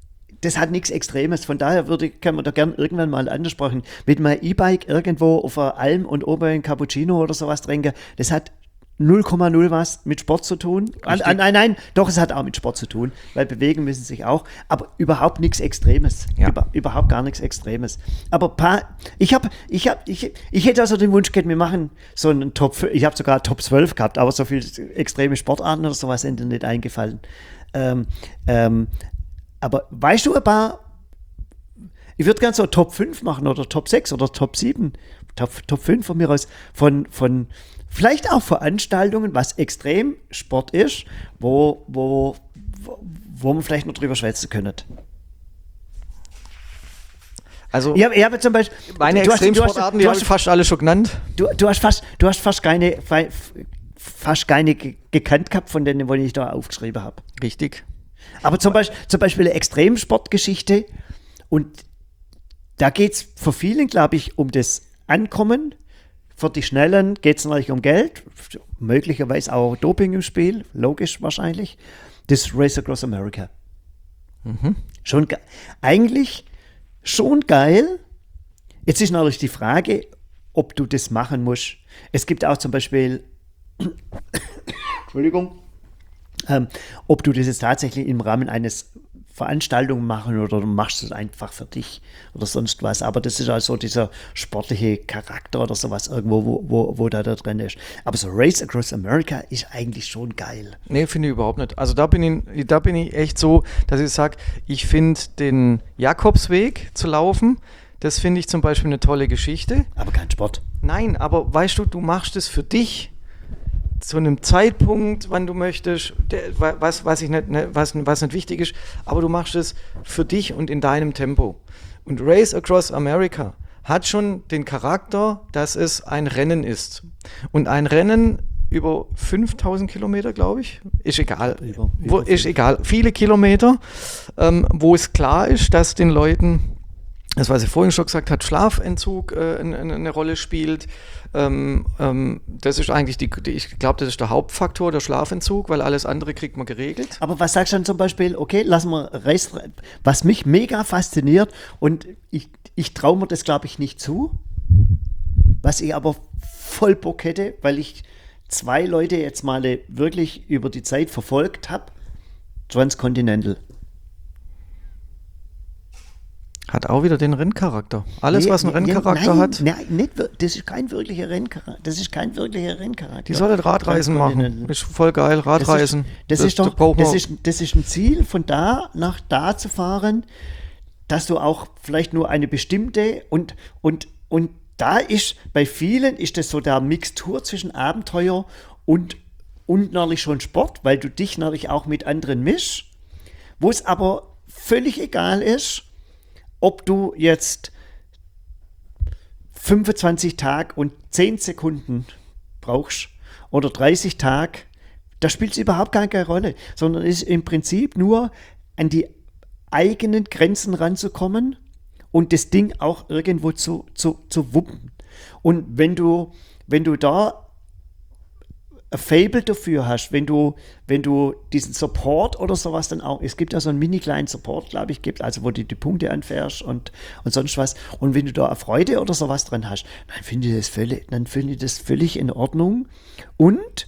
das hat nichts Extremes. Von daher würde, kann man da gerne irgendwann mal ansprechen. Mit meinem E-Bike irgendwo auf einer Alm und oben ein Cappuccino oder sowas trinken, das hat null Komma null was mit Sport zu tun. An, an, nein, nein, doch, es hat auch mit Sport zu tun, weil bewegen müssen sich auch, aber überhaupt nichts Extremes. Ja. Über, überhaupt gar nichts Extremes. Aber paar, ich habe, ich habe, ich, ich hätte also den Wunsch gehabt, wir machen so einen Top, ich habe sogar Top zwölf gehabt, aber so viele extreme Sportarten oder sowas sind dir nicht eingefallen. Ähm, ähm, aber weißt du ein paar, ich würde gerne so Top fünf machen oder Top sechs oder Top sieben, Top, Top fünf von mir aus, von, von vielleicht auch Veranstaltungen, was extrem Sport ist, wo, wo, wo, wo man vielleicht noch drüber schwätzen können. Also, ich habe, ich habe zum Beispiel, meine Extremsportarten, die habe ich fast alle schon genannt. Du, du, hast fast, du hast fast keine, fast keine gekannt gehabt von denen, die ich da aufgeschrieben habe. Richtig. Aber zum Beispiel, zum Beispiel eine Extremsportgeschichte, und da geht es für vielen, glaube ich, um das Ankommen. Für die Schnellen geht es natürlich um Geld, möglicherweise auch Doping im Spiel, logisch wahrscheinlich. Das Race Across America. Mhm. Schon ge- eigentlich schon geil. Jetzt ist natürlich die Frage, ob du das machen musst. Es gibt auch zum Beispiel, Entschuldigung, ähm, ob du das jetzt tatsächlich im Rahmen eines Veranstaltungen machen oder du machst es einfach für dich oder sonst was. Aber das ist also dieser sportliche Charakter oder sowas irgendwo, wo, wo, wo da, da drin ist. Aber so Race Across America ist eigentlich schon geil. Nee, finde ich überhaupt nicht. Also da bin ich, da bin ich echt so, dass ich sage, ich finde den Jakobsweg zu laufen, das finde ich zum Beispiel eine tolle Geschichte. Aber kein Sport. Nein, aber weißt du, du machst es für dich zu einem Zeitpunkt, wann du möchtest, der, was, was, ich nicht, ne, was, was nicht wichtig ist, aber du machst es für dich und in deinem Tempo. Und Race Across America hat schon den Charakter, dass es ein Rennen ist. Und ein Rennen über fünftausend Kilometer, glaube ich, ist egal. Über, über wo, ist egal. Viele Kilometer, ähm, wo es klar ist, dass den Leuten, das, was ich vorhin schon gesagt habe, Schlafentzug äh, eine, eine Rolle spielt. Ähm, ähm, das ist eigentlich, die, die ich glaube, das ist der Hauptfaktor, der Schlafentzug, weil alles andere kriegt man geregelt. Aber was sagst du dann zum Beispiel, okay, lassen wir Race, was mich mega fasziniert und ich, ich traue mir das, glaube ich, nicht zu, was ich aber voll Bock hätte, weil ich zwei Leute jetzt mal wirklich über die Zeit verfolgt habe, Transcontinental. Hat auch wieder den Renncharakter. Alles, Nee, was einen nee, Renncharakter nein, hat. Nein, nicht, wir- das ist kein wirklicher Renncharakter. Das ist kein wirklicher Renncharakter. Die sollen Radreisen machen. Transcontinental. Ist voll geil, Radreisen. Das ist, das ist doch, braucht man- das ist, das ist ein Ziel, von da nach da zu fahren, dass du auch vielleicht nur eine bestimmte und, und, und da ist, bei vielen ist das so der Mixtur zwischen Abenteuer und, und natürlich schon Sport, weil du dich natürlich auch mit anderen mischst, wo es aber völlig egal ist, ob du jetzt fünfundzwanzig Tage und zehn Sekunden brauchst oder dreißig Tage, da spielt es überhaupt gar keine Rolle, sondern es ist im Prinzip nur an die eigenen Grenzen ranzukommen und das Ding auch irgendwo zu, zu, zu wuppen. Und wenn du, wenn du da ein Fable dafür hast, wenn du, wenn du diesen Support oder sowas dann auch, es gibt ja so einen mini kleinen Support, glaube ich, gibt, also wo du die Punkte anfährst und, und sonst was. Und wenn du da eine Freude oder sowas dran hast, dann finde ich das völlig, dann finde ich das völlig in Ordnung. Und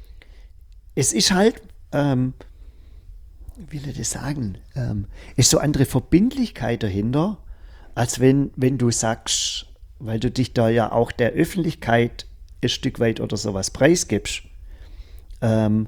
es ist halt, ähm, wie will ich das sagen, ähm, ist so andere Verbindlichkeit dahinter, als wenn, wenn du sagst, weil du dich da ja auch der Öffentlichkeit ein Stück weit oder sowas preisgibst, ähm,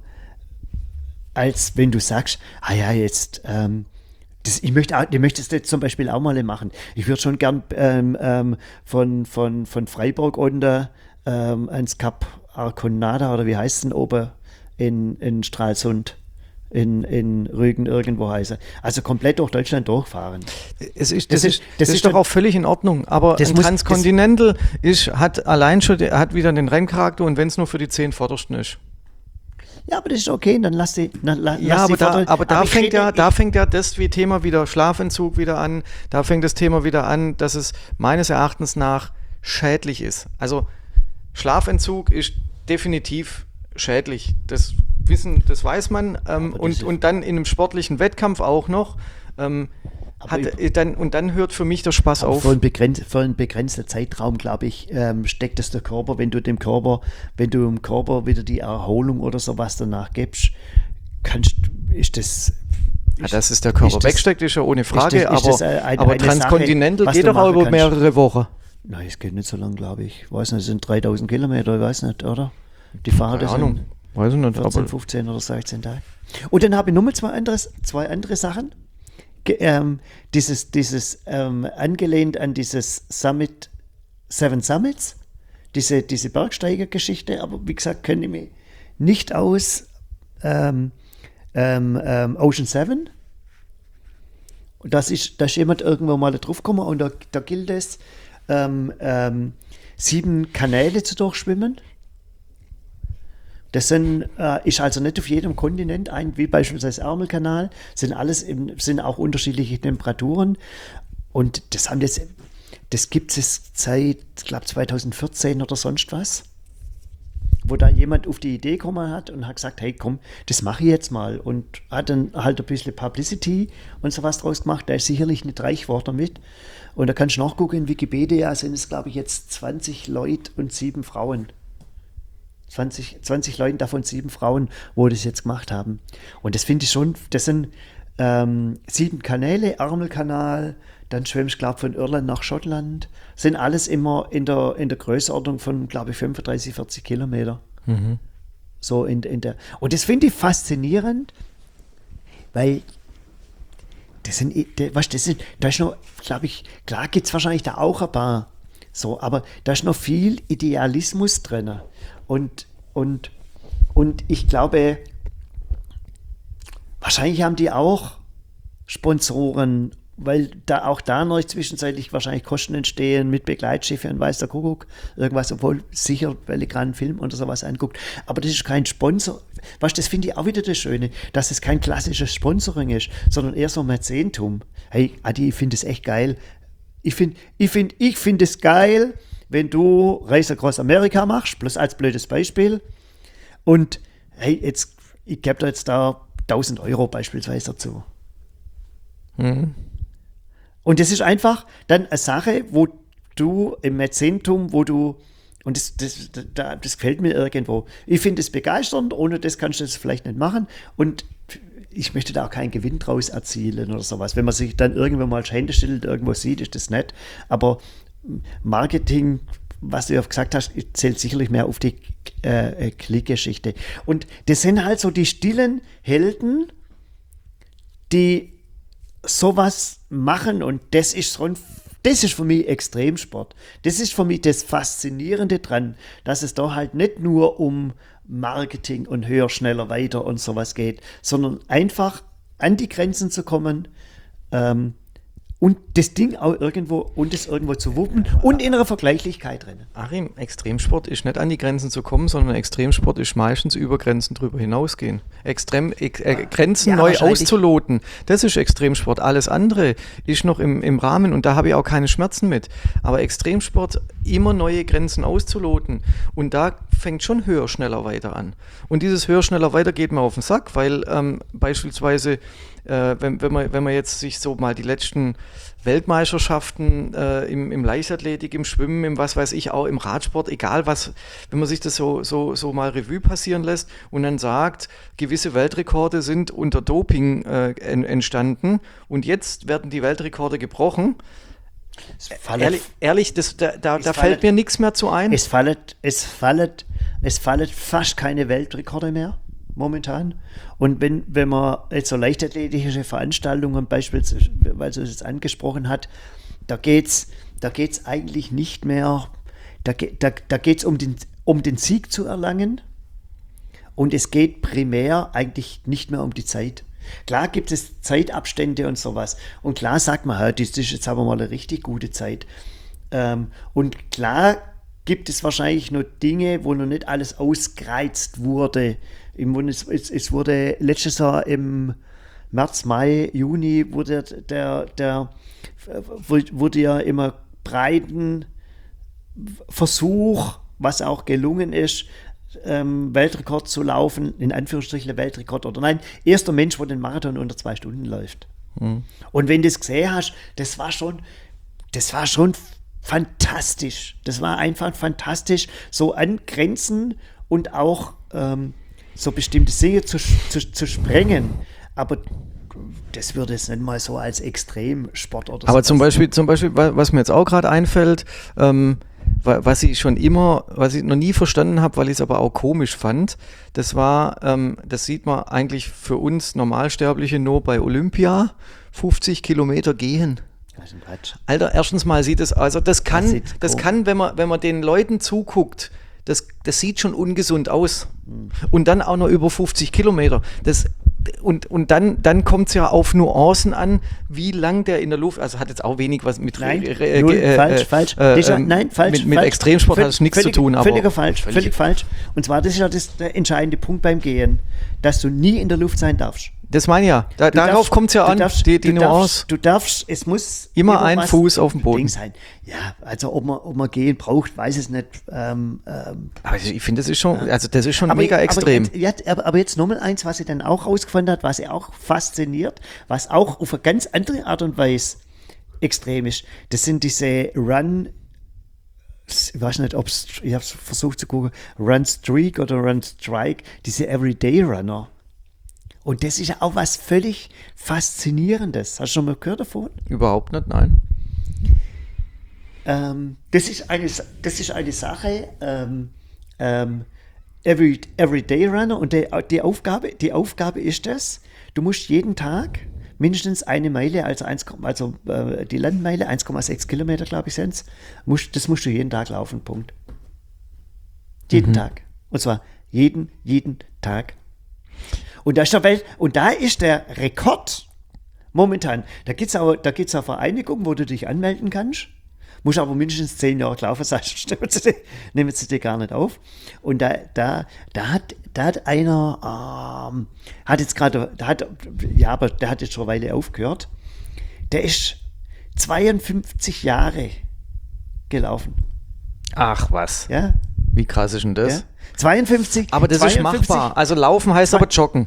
als wenn du sagst, ah ja, jetzt, ähm, das, ich möchte auch, ich möchte das jetzt zum Beispiel auch mal machen. Ich würde schon gern ähm, ähm, von, von, von Freiburg unter ähm, ans Kap Arconada oder wie heißt es denn oben in, in Stralsund, in, in Rügen irgendwo heiße. Also komplett durch Deutschland durchfahren. Es ist, das, Das ist, ist- das das ist ist doch dann- auch völlig in Ordnung. Aber Das ein muss- Transcontinental ist, hat allein schon, hat wieder den Renncharakter und wenn es nur für die zehn Vordersten ist. Ja, aber das ist okay, dann lass die, na, la, Ja, lass aber die da, Vorder- aber da ich fängt rede- ja, ich- da fängt ja das wie Thema wieder Schlafentzug wieder an. Da fängt das Thema wieder an, dass es meines Erachtens nach schädlich ist. Also Schlafentzug ist definitiv schädlich. Das wissen, das weiß man. Ähm, das und, ist- und dann in einem sportlichen Wettkampf auch noch. Ähm, Aber hat, über- äh, dann, und dann hört für mich der Spaß Aber auf. für einen, begrenz, für einen begrenzten Zeitraum, glaube ich, ähm, steckt es der Körper, wenn du dem Körper, wenn du dem Körper wieder die Erholung oder sowas danach gibst, kannst, ist das. Ja, dass es der Körper das- wegsteckt, ist ja ohne Frage, ist das, ist aber, das eine- aber eine Transcontinental Sache, was geht du doch auch machen über kannst? mehrere Wochen. Nein, es geht nicht so lang, glaube ich. Ich weiß nicht, es sind dreitausend Kilometer, ich weiß nicht, oder? Die fahren Keine das Ahnung, in weiß ich nicht. vierzehn, Aber fünfzehn oder sechzehn Tage. Und dann habe ich nochmal zwei, anderes, zwei andere Sachen. Ge ähm, dieses, dieses ähm, angelehnt an dieses Summit, Seven Summits, diese, diese Bergsteigergeschichte, aber wie gesagt, kenne ich mich nicht aus ähm, ähm, ähm, Ocean Seven. Und das ist, da ist jemand irgendwo mal drauf gekommen und da, da gilt es, ähm, ähm, sieben Kanäle zu durchschwimmen. Das sind, äh, ist also nicht auf jedem Kontinent ein, wie beispielsweise Ärmelkanal, sind alles im, sind auch unterschiedliche Temperaturen. Und das haben jetzt, das gibt es seit, ich glaube, zweitausendvierzehn oder sonst was, wo da jemand auf die Idee gekommen hat und hat gesagt, hey komm, das mache ich jetzt mal. Und hat dann halt ein bisschen Publicity und sowas draus gemacht. Da ist sicherlich nicht reich geworden damit. Und da kannst du nachgucken, in Wikipedia sind es, glaube ich, jetzt zwanzig Leute und sieben Frauen. zwanzig, zwanzig Leuten, davon sieben Frauen, wo das jetzt gemacht haben. Und das finde ich schon, das sind ähm, sieben Kanäle, Ärmelkanal, dann schwimmst du, glaube ich, von Irland nach Schottland. Sind alles immer in der, in der Größenordnung von, glaube ich, fünfunddreißig, vierzig Kilometer. Mhm. So in, in der. Und das finde ich faszinierend, weil das sind, was, das sind, da ist noch, glaube ich, klar gibt es wahrscheinlich da auch ein paar, so, aber da ist noch viel Idealismus drin. Und, und, und ich glaube, wahrscheinlich haben die auch Sponsoren, weil da auch da noch zwischenzeitlich wahrscheinlich Kosten entstehen mit Begleitschiffe und weiß der Kuckuck, irgendwas, obwohl sicher, weil ich gerade einen Film oder sowas anguckt. Aber das ist kein Sponsor. Was, das finde ich auch wieder das Schöne, dass es kein klassisches Sponsoring ist, sondern eher so Mäzentum. Hey, Adi, ich finde es echt geil. Ich finde ich find, ich find es geil, wenn du Reise across America machst, bloß als blödes Beispiel. Und hey, jetzt, ich gebe da jetzt da tausend Euro beispielsweise dazu. Mhm. Und das ist einfach dann eine Sache, wo du im Mäzentum, wo du, und das, das, das, das gefällt mir irgendwo. Ich finde es begeisternd, ohne das kannst du das vielleicht nicht machen. Und ich möchte da auch keinen Gewinn draus erzielen oder sowas. Wenn man sich dann irgendwann mal Händeschild irgendwo sieht, ist das nett. Aber Marketing, was du ja gesagt hast, zählt sicherlich mehr auf die äh, Klickgeschichte. Und das sind halt so die stillen Helden, die sowas machen, und das ist so ein, das ist für mich Extremsport. Das ist für mich das Faszinierende dran, dass es da halt nicht nur um Marketing und höher, schneller, weiter und sowas geht, sondern einfach an die Grenzen zu kommen, ähm, und das Ding auch irgendwo und es irgendwo zu wuppen und in einer Vergleichlichkeit drin. Achim, Extremsport ist nicht an die Grenzen zu kommen, sondern Extremsport ist meistens über Grenzen drüber hinausgehen. Extrem, äh, äh, Grenzen Ja, neu auszuloten, das ist Extremsport. Alles andere ist noch im, im Rahmen, und da habe ich auch keine Schmerzen mit. Aber Extremsport, immer neue Grenzen auszuloten, und da fängt schon höher, schneller, weiter an. Und dieses höher, schneller, weiter geht mir auf den Sack, weil ähm, beispielsweise Äh, wenn, wenn, man, wenn man jetzt sich so mal die letzten Weltmeisterschaften äh, im, im Leichtathletik, im Schwimmen, im was weiß ich, auch im Radsport, egal was, wenn man sich das so, so, so mal Revue passieren lässt und dann sagt, gewisse Weltrekorde sind unter Doping äh, en, entstanden und jetzt werden die Weltrekorde gebrochen. Ehrlich, ehrlich das, da, da, da fällt mir nichts mehr zu ein. Es fallen, es fallen, es fallen fast keine Weltrekorde mehr momentan. Und wenn, wenn man jetzt so leichtathletische Veranstaltungen beispielsweise, weil du es jetzt angesprochen hat, da geht es da geht's eigentlich nicht mehr, da, da, da geht es um den, um den Sieg zu erlangen, und es geht primär eigentlich nicht mehr um die Zeit. Klar gibt es Zeitabstände und sowas, und klar sagt man, das ist jetzt aber mal eine richtig gute Zeit. Ähm, und klar gibt es wahrscheinlich noch Dinge, wo noch nicht alles ausgereizt wurde. Es, es, es wurde letztes Jahr im März, Mai, Juni wurde der, der, wurde ja immer breiten Versuch, was auch gelungen ist, ähm, Weltrekord zu laufen, in Anführungsstrichen Weltrekord oder nein, erster Mensch, der den Marathon unter zwei Stunden läuft. Mhm. Und wenn du es gesehen hast, das war schon, das war schon fantastisch. Das war einfach fantastisch, so an Grenzen und auch ähm, so bestimmte Dinge zu, zu, zu sprengen. Aber das würde es nicht mal so als Extremsport oder so. Aber zum Beispiel, zum Beispiel, was mir jetzt auch gerade einfällt, ähm, was ich schon immer, was ich noch nie verstanden habe, weil ich es aber auch komisch fand, das war, ähm, das sieht man eigentlich für uns Normalsterbliche nur bei Olympia, fünfzig Kilometer gehen. Alter, erstens mal sieht es, also das kann, das, das kann, wenn man, wenn man den Leuten zuguckt, das, das sieht schon ungesund aus. Mhm. Und dann auch noch über fünfzig Kilometer. Das, und und dann, dann kommt es ja auf Nuancen an, wie lang der in der Luft, also hat jetzt auch wenig was mit nein, äh, null, äh, falsch, äh, falsch. Äh, äh, nein, falsch. Mit, mit falsch. Extremsport Völ- hat es nichts völlig, zu tun. Aber völliger falsch, völlig, völlig falsch. Und zwar, das ist ja das, der entscheidende Punkt beim Gehen, dass du nie in der Luft sein darfst. Das meine ich ja. Da, darauf kommt es ja an, darfst, die, die du Nuance. Darfst, du darfst, es muss immer ein Fuß auf dem Boden sein. Ja, also ob man, ob man gehen braucht, weiß es nicht. Ähm, ähm, aber ich finde, das ist schon, also das ist schon aber, mega extrem. Aber jetzt, aber, aber jetzt nochmal eins, was sie dann auch rausgefunden hat, was sie auch fasziniert, was auch auf eine ganz andere Art und Weise extrem ist. Das sind diese Run, ich weiß nicht, ob es, ich habe es versucht zu gucken, Run Streak oder Run Strike, diese Everyday Runner. Und das ist ja auch was völlig Faszinierendes. Hast du schon mal gehört davon? Überhaupt nicht, nein. Ähm, das, ist eine, das ist eine Sache, ähm, ähm, Every, Everyday Runner, und die, die, Aufgabe, die Aufgabe ist das, du musst jeden Tag mindestens eine Meile, also, eins, also äh, die Landmeile, eins Komma sechs Kilometer, glaube ich, sind es, musst, das musst du jeden Tag laufen, Punkt. Jeden mhm. Tag. Und zwar jeden, jeden Tag. Und da ist der Welt, und da ist der Rekord momentan, da gibt es auch, da gibt's auch Vereinigungen, wo du dich anmelden kannst. Muss aber mindestens zehn Jahre laufen, sonst nehmen sie dir gar nicht auf. Und da, da, da, hat, da hat einer, ähm, hat jetzt gerade, hat, ja, aber der hat jetzt schon eine Weile aufgehört. Der ist zweiundfünfzig Jahre gelaufen. Ach was. Ja. Wie krass ist denn das? Ja. zweiundfünfzig. Aber das zweiundfünfzig, ist machbar. Also laufen heißt aber joggen.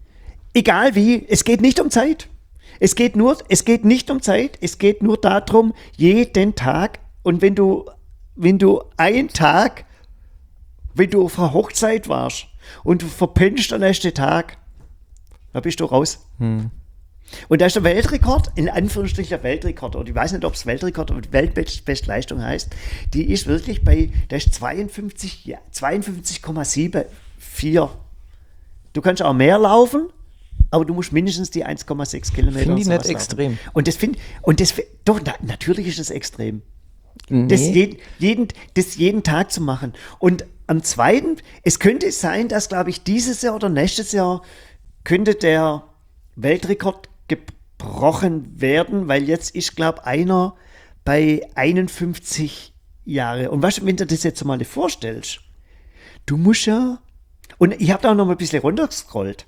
Egal wie, es geht nicht um Zeit. Es geht nur, es geht nicht um Zeit, es geht nur darum, jeden Tag, und wenn du, wenn du einen Tag, wenn du auf einer Hochzeit warst und du verpennst den nächsten Tag, da bist du raus. Hm. Und da ist der Weltrekord, in Anführungsstrichen der Weltrekord, oder ich weiß nicht, ob es Weltrekord oder Weltbestleistung heißt, die ist wirklich bei, da ist zweiundfünfzig, ja, zweiundfünfzig Komma vierundsiebzig. Du kannst auch mehr laufen, aber du musst mindestens die eins Komma sechs Kilometer. Finde ich nicht laufen. extrem. Und das finde und das doch na, natürlich ist es extrem. Nee. Das, jeden, jeden, das jeden Tag zu machen. Und am zweiten, es könnte sein, dass, glaube ich, dieses Jahr oder nächstes Jahr könnte der Weltrekord gebrochen werden, weil jetzt ist, glaube ich, einer bei einundfünfzig Jahre. Und weißt du, wenn du das jetzt mal vorstellst, du musst ja, und ich habe da auch noch mal ein bisschen runtergescrollt.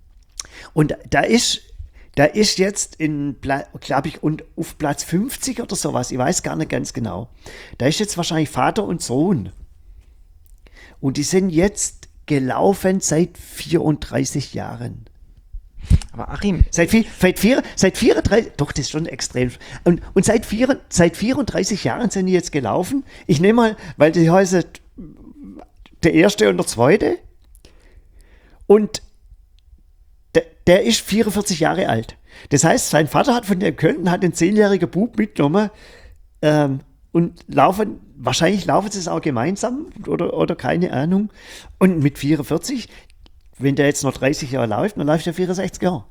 Und da ist, da ist jetzt in, glaube ich, und auf Platz fünfzig oder sowas, ich weiß gar nicht ganz genau, da ist jetzt wahrscheinlich Vater und Sohn. Und die sind jetzt gelaufen seit vierunddreißig Jahren. Aber Achim. Seit, vier, seit, vier, seit vierunddreißig, doch, das ist schon extrem. Und, und seit, vier, seit vierunddreißig Jahren sind die jetzt gelaufen. Ich nehme mal, weil die heißen der erste und der zweite. Und der, der ist vierundvierzig Jahre alt. Das heißt, sein Vater hat von dem Köln, hat den zehnjährigen Bub mitgenommen ähm, und laufen, wahrscheinlich laufen sie es auch gemeinsam oder, oder keine Ahnung. Und mit vierundvierzig, wenn der jetzt noch dreißig Jahre läuft, dann läuft er vierundsechzig Jahre.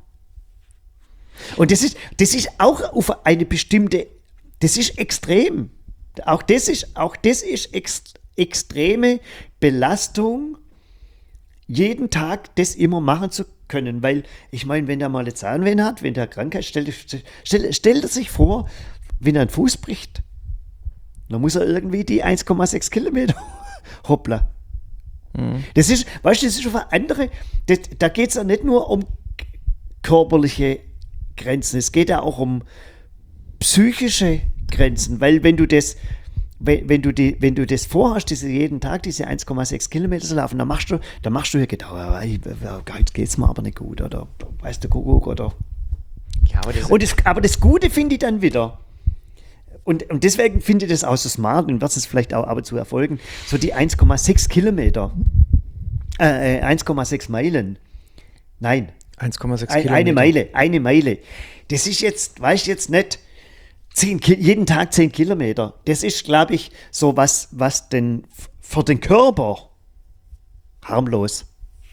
Und das ist, das ist auch auf eine bestimmte, das ist extrem. Auch das ist, auch das ist ex, extreme Belastung, jeden Tag das immer machen zu können. Weil, ich meine, wenn der mal eine Zahnweh hat, wenn der krank ist, stellt stell, stell er sich vor, wenn er einen Fuß bricht, dann muss er irgendwie die eins Komma sechs Kilometer hoppla. Mhm. Das ist, weißt du, das ist auf eine andere, das, da geht es ja nicht nur um körperliche Grenzen, es geht ja auch um psychische Grenzen, weil wenn du das, wenn, wenn du die, wenn du das vorhast, diese jeden Tag diese eins Komma sechs Kilometer zu laufen, dann machst du, dann machst du ja genau, jetzt geht's mir aber nicht gut oder weißt du, Kuckuck oder. Ja, aber das, und das, aber das Gute finde ich dann wieder. Und, und deswegen finde ich das auch so smart und wird es vielleicht auch ab und zu erfolgen, so die eins Komma sechs Kilometer, äh, eins Komma sechs Meilen, nein, eins Komma sechs ein, Kilometer. Eine Meile, eine Meile. Das ist jetzt, weißt du jetzt nicht, zehn, jeden Tag zehn Kilometer. Das ist, glaube ich, so was, was denn für den Körper harmlos.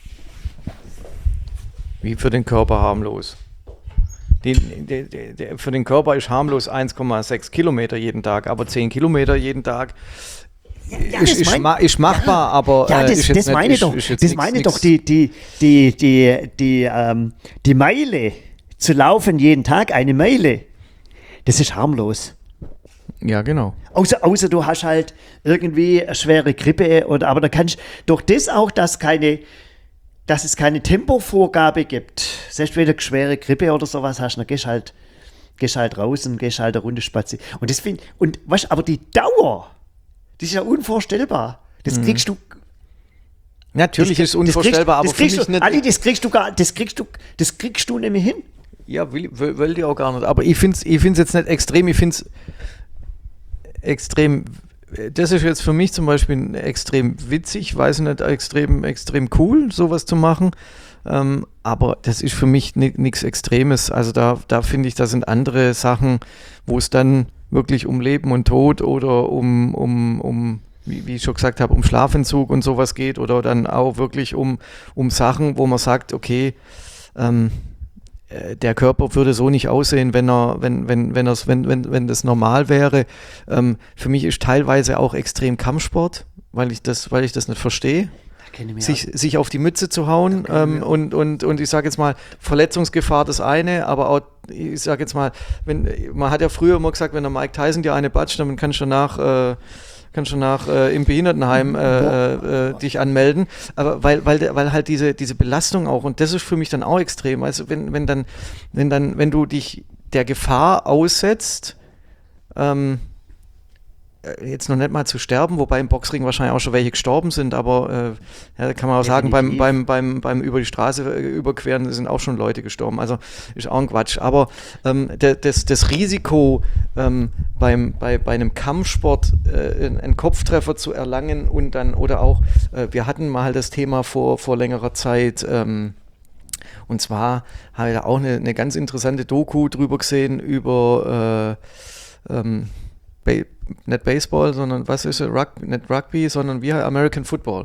Wie für den Körper harmlos? Die, die, die, die, für den Körper ist harmlos eins Komma sechs Kilometer jeden Tag, aber zehn Kilometer jeden Tag ja, ja, ist, ist, ma, ist machbar, ja, aber ja, das, äh, ist jetzt das nicht, meine ist, doch, ist das nix, meine nix. doch die, die, die, die, die, ähm, die Meile zu laufen jeden Tag, eine Meile, das ist harmlos. Ja, genau. Außer, außer du hast halt irgendwie eine schwere Grippe, oder, aber da kannst durch das auch, dass keine dass es keine Tempovorgabe gibt. Selbst wenn du eine schwere Grippe oder sowas hast, dann gehst halt, gehst halt raus und gehst halt eine Runde spazieren. Und das find, und weißt, aber die Dauer, die ist ja unvorstellbar. Das kriegst du. Natürlich das, ist es unvorstellbar, das kriegst, aber für mich nicht. Ali, das kriegst du gar, das kriegst du, das kriegst du nämlich hin. Ja, will, will, will ich auch gar nicht. Aber ich finde es ich find's jetzt nicht extrem, ich finde es extrem das ist jetzt für mich zum Beispiel extrem witzig, weiß nicht, extrem, extrem cool, sowas zu machen. Ähm, aber das ist für mich nichts Extremes. Also da, da finde ich, da sind andere Sachen, wo es dann wirklich um Leben und Tod oder um, um, um wie, wie ich schon gesagt habe, um Schlafentzug und sowas geht oder dann auch wirklich um, um Sachen, wo man sagt, okay, ähm, der Körper würde so nicht aussehen, wenn er, wenn, wenn, wenn, wenn, wenn, wenn das normal wäre. Ähm, für mich ist teilweise auch extrem Kampfsport, weil ich das, weil ich das nicht verstehe. Sich, sich auf die Mütze zu hauen ähm, und, und, und ich sage jetzt mal, Verletzungsgefahr das eine, aber auch, ich sage jetzt mal, wenn, man hat ja früher immer gesagt, wenn der Mike Tyson dir eine batscht, dann kannst du danach, äh, kannst du nach äh, im Behindertenheim äh, äh, dich anmelden, aber weil, weil, weil halt diese, diese Belastung auch, und das ist für mich dann auch extrem, also wenn, wenn dann, wenn dann, wenn du dich der Gefahr aussetzt, ähm, jetzt noch nicht mal zu sterben, wobei im Boxring wahrscheinlich auch schon welche gestorben sind, aber äh, ja, kann man auch sagen, beim, beim, beim, beim über die Straße äh, überqueren sind auch schon Leute gestorben, also ist auch ein Quatsch, aber ähm, der, das, das Risiko ähm, beim, bei, bei einem Kampfsport äh, einen Kopftreffer zu erlangen und dann, oder auch, äh, wir hatten mal das Thema vor, vor längerer Zeit, ähm, und zwar habe ich da auch eine, eine ganz interessante Doku drüber gesehen, über äh, ähm, Ba- nicht Baseball, sondern was ist es? Rug- nicht Rugby, sondern wie American Football.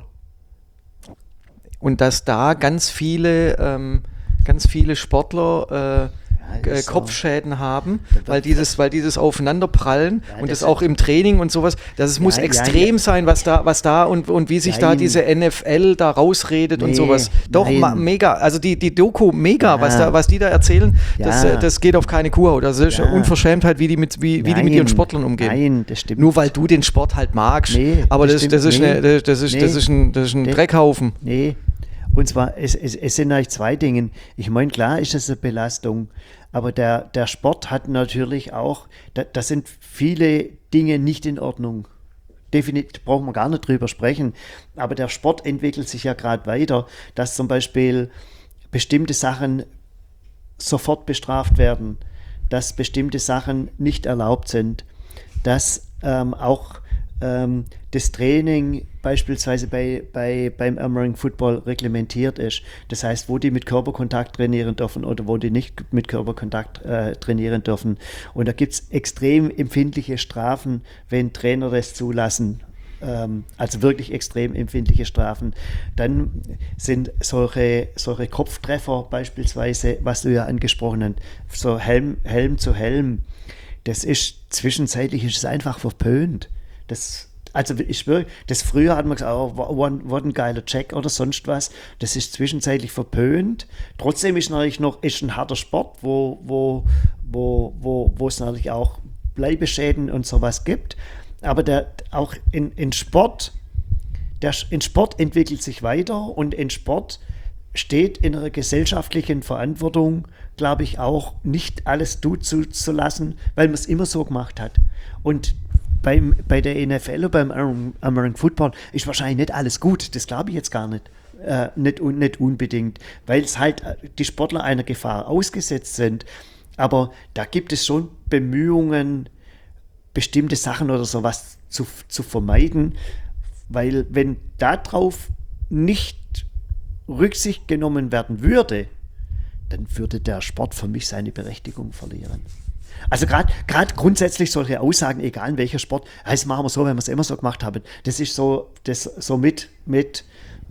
Und dass da ganz viele, ähm, ganz viele Sportler äh, äh, Kopfschäden so haben, weil dieses, weil dieses Aufeinanderprallen ja, und das, das auch im Training und sowas, das es ja, muss extrem ja, sein, was da, was da und, und wie sich nein. da diese N F L da rausredet nee, und sowas. Doch, ma, mega, also die, die Doku, mega, ja. was, da, was die da erzählen, ja. das, das geht auf keine Kuhhaut. Das ist ja. Unverschämtheit, wie die, mit, wie, wie die mit ihren Sportlern umgehen. Nein, das stimmt. Nur weil du den Sport halt magst, nee, aber das, das, das, ist, nee. eine, das, ist, nee. das ist ein, das ist ein nee. Dreckhaufen. Nee. Und zwar, es, es, es sind eigentlich zwei Dinge. Ich meine, klar ist es eine Belastung, aber der, der Sport hat natürlich auch, da, da sind viele Dinge nicht in Ordnung. Definitiv brauchen wir gar nicht drüber sprechen. Aber der Sport entwickelt sich ja gerade weiter, dass zum Beispiel bestimmte Sachen sofort bestraft werden, dass bestimmte Sachen nicht erlaubt sind, dass ähm, auch ähm, das Training beispielsweise bei, bei, beim American Football reglementiert ist. Das heißt, wo die mit Körperkontakt trainieren dürfen oder wo die nicht mit Körperkontakt äh, trainieren dürfen. Und da gibt es extrem empfindliche Strafen, wenn Trainer das zulassen. Ähm, also wirklich extrem empfindliche Strafen. Dann sind solche, solche Kopftreffer beispielsweise, was du ja angesprochen hast, so Helm, Helm zu Helm, das ist zwischenzeitlich ist es einfach verpönt. Das Also ich schwöre, das früher hat man gesagt, oh, was ein geiler Check oder sonst was. Das ist zwischenzeitlich verpönt. Trotzdem ist natürlich noch ist ein harter Sport, wo, wo, wo, wo, wo es natürlich auch Bleibeschäden und sowas gibt. Aber der, auch in, in Sport, der, in Sport entwickelt sich weiter und in Sport steht in einer gesellschaftlichen Verantwortung, glaube ich, auch nicht alles zuzulassen, weil man es immer so gemacht hat. Und Beim, bei der N F L oder beim American Football ist wahrscheinlich nicht alles gut, das glaube ich jetzt gar nicht. Äh, nicht, nicht unbedingt, weil es halt die Sportler einer Gefahr ausgesetzt sind. Aber da gibt es schon Bemühungen, bestimmte Sachen oder sowas zu, zu vermeiden, weil wenn darauf nicht Rücksicht genommen werden würde, dann würde der Sport für mich seine Berechtigung verlieren. Also gerade grundsätzlich solche Aussagen, egal in welcher Sport, das machen wir so, wenn wir es immer so gemacht haben, das ist so, das so mit, mit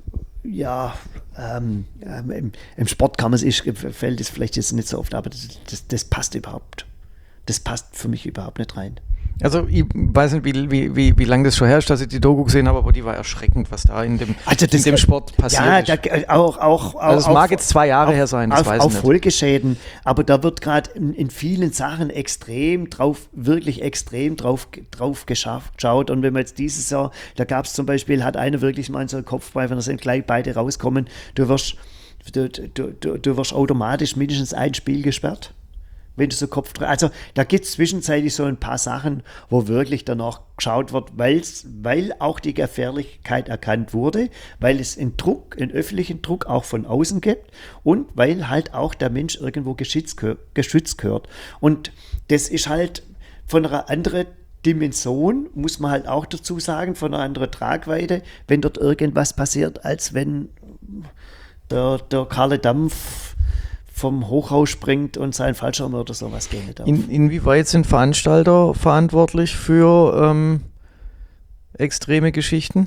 ja, ähm, im, im Sport kann man es, fällt es vielleicht jetzt nicht so oft, aber das, das, das passt überhaupt, das passt für mich überhaupt nicht rein. Also ich weiß nicht, wie, wie, wie, wie lange das schon herrscht, dass ich die Doku gesehen habe, aber die war erschreckend, was da in dem, also das, in dem Sport passiert ja, ist. Da, auch, auch, also es auch, mag jetzt zwei Jahre auf, her sein, das auf, weiß ich auf nicht. Folgeschäden, aber da wird gerade in, in vielen Sachen extrem drauf, wirklich extrem drauf, drauf geschaut. Und wenn man jetzt dieses Jahr, da gab es zum Beispiel, hat einer wirklich mal so einen Kopfball, wenn da sind gleich beide rauskommen, du wirst, du, du, du, du wirst automatisch mindestens ein Spiel gesperrt. Wenn du so Kopf, also da gibt es zwischenzeitlich so ein paar Sachen, wo wirklich danach geschaut wird, weil's, weil auch die Gefährlichkeit erkannt wurde, weil es einen Druck, einen öffentlichen Druck auch von außen gibt und weil halt auch der Mensch irgendwo geschützt, geschützt gehört. Und das ist halt von einer anderen Dimension, muss man halt auch dazu sagen, von einer anderen Tragweite, wenn dort irgendwas passiert, als wenn der, der Karle Dampf vom Hochhaus springt und sein Fallschirm oder sowas gehen darf. In, inwieweit sind Veranstalter verantwortlich für ähm, extreme Geschichten?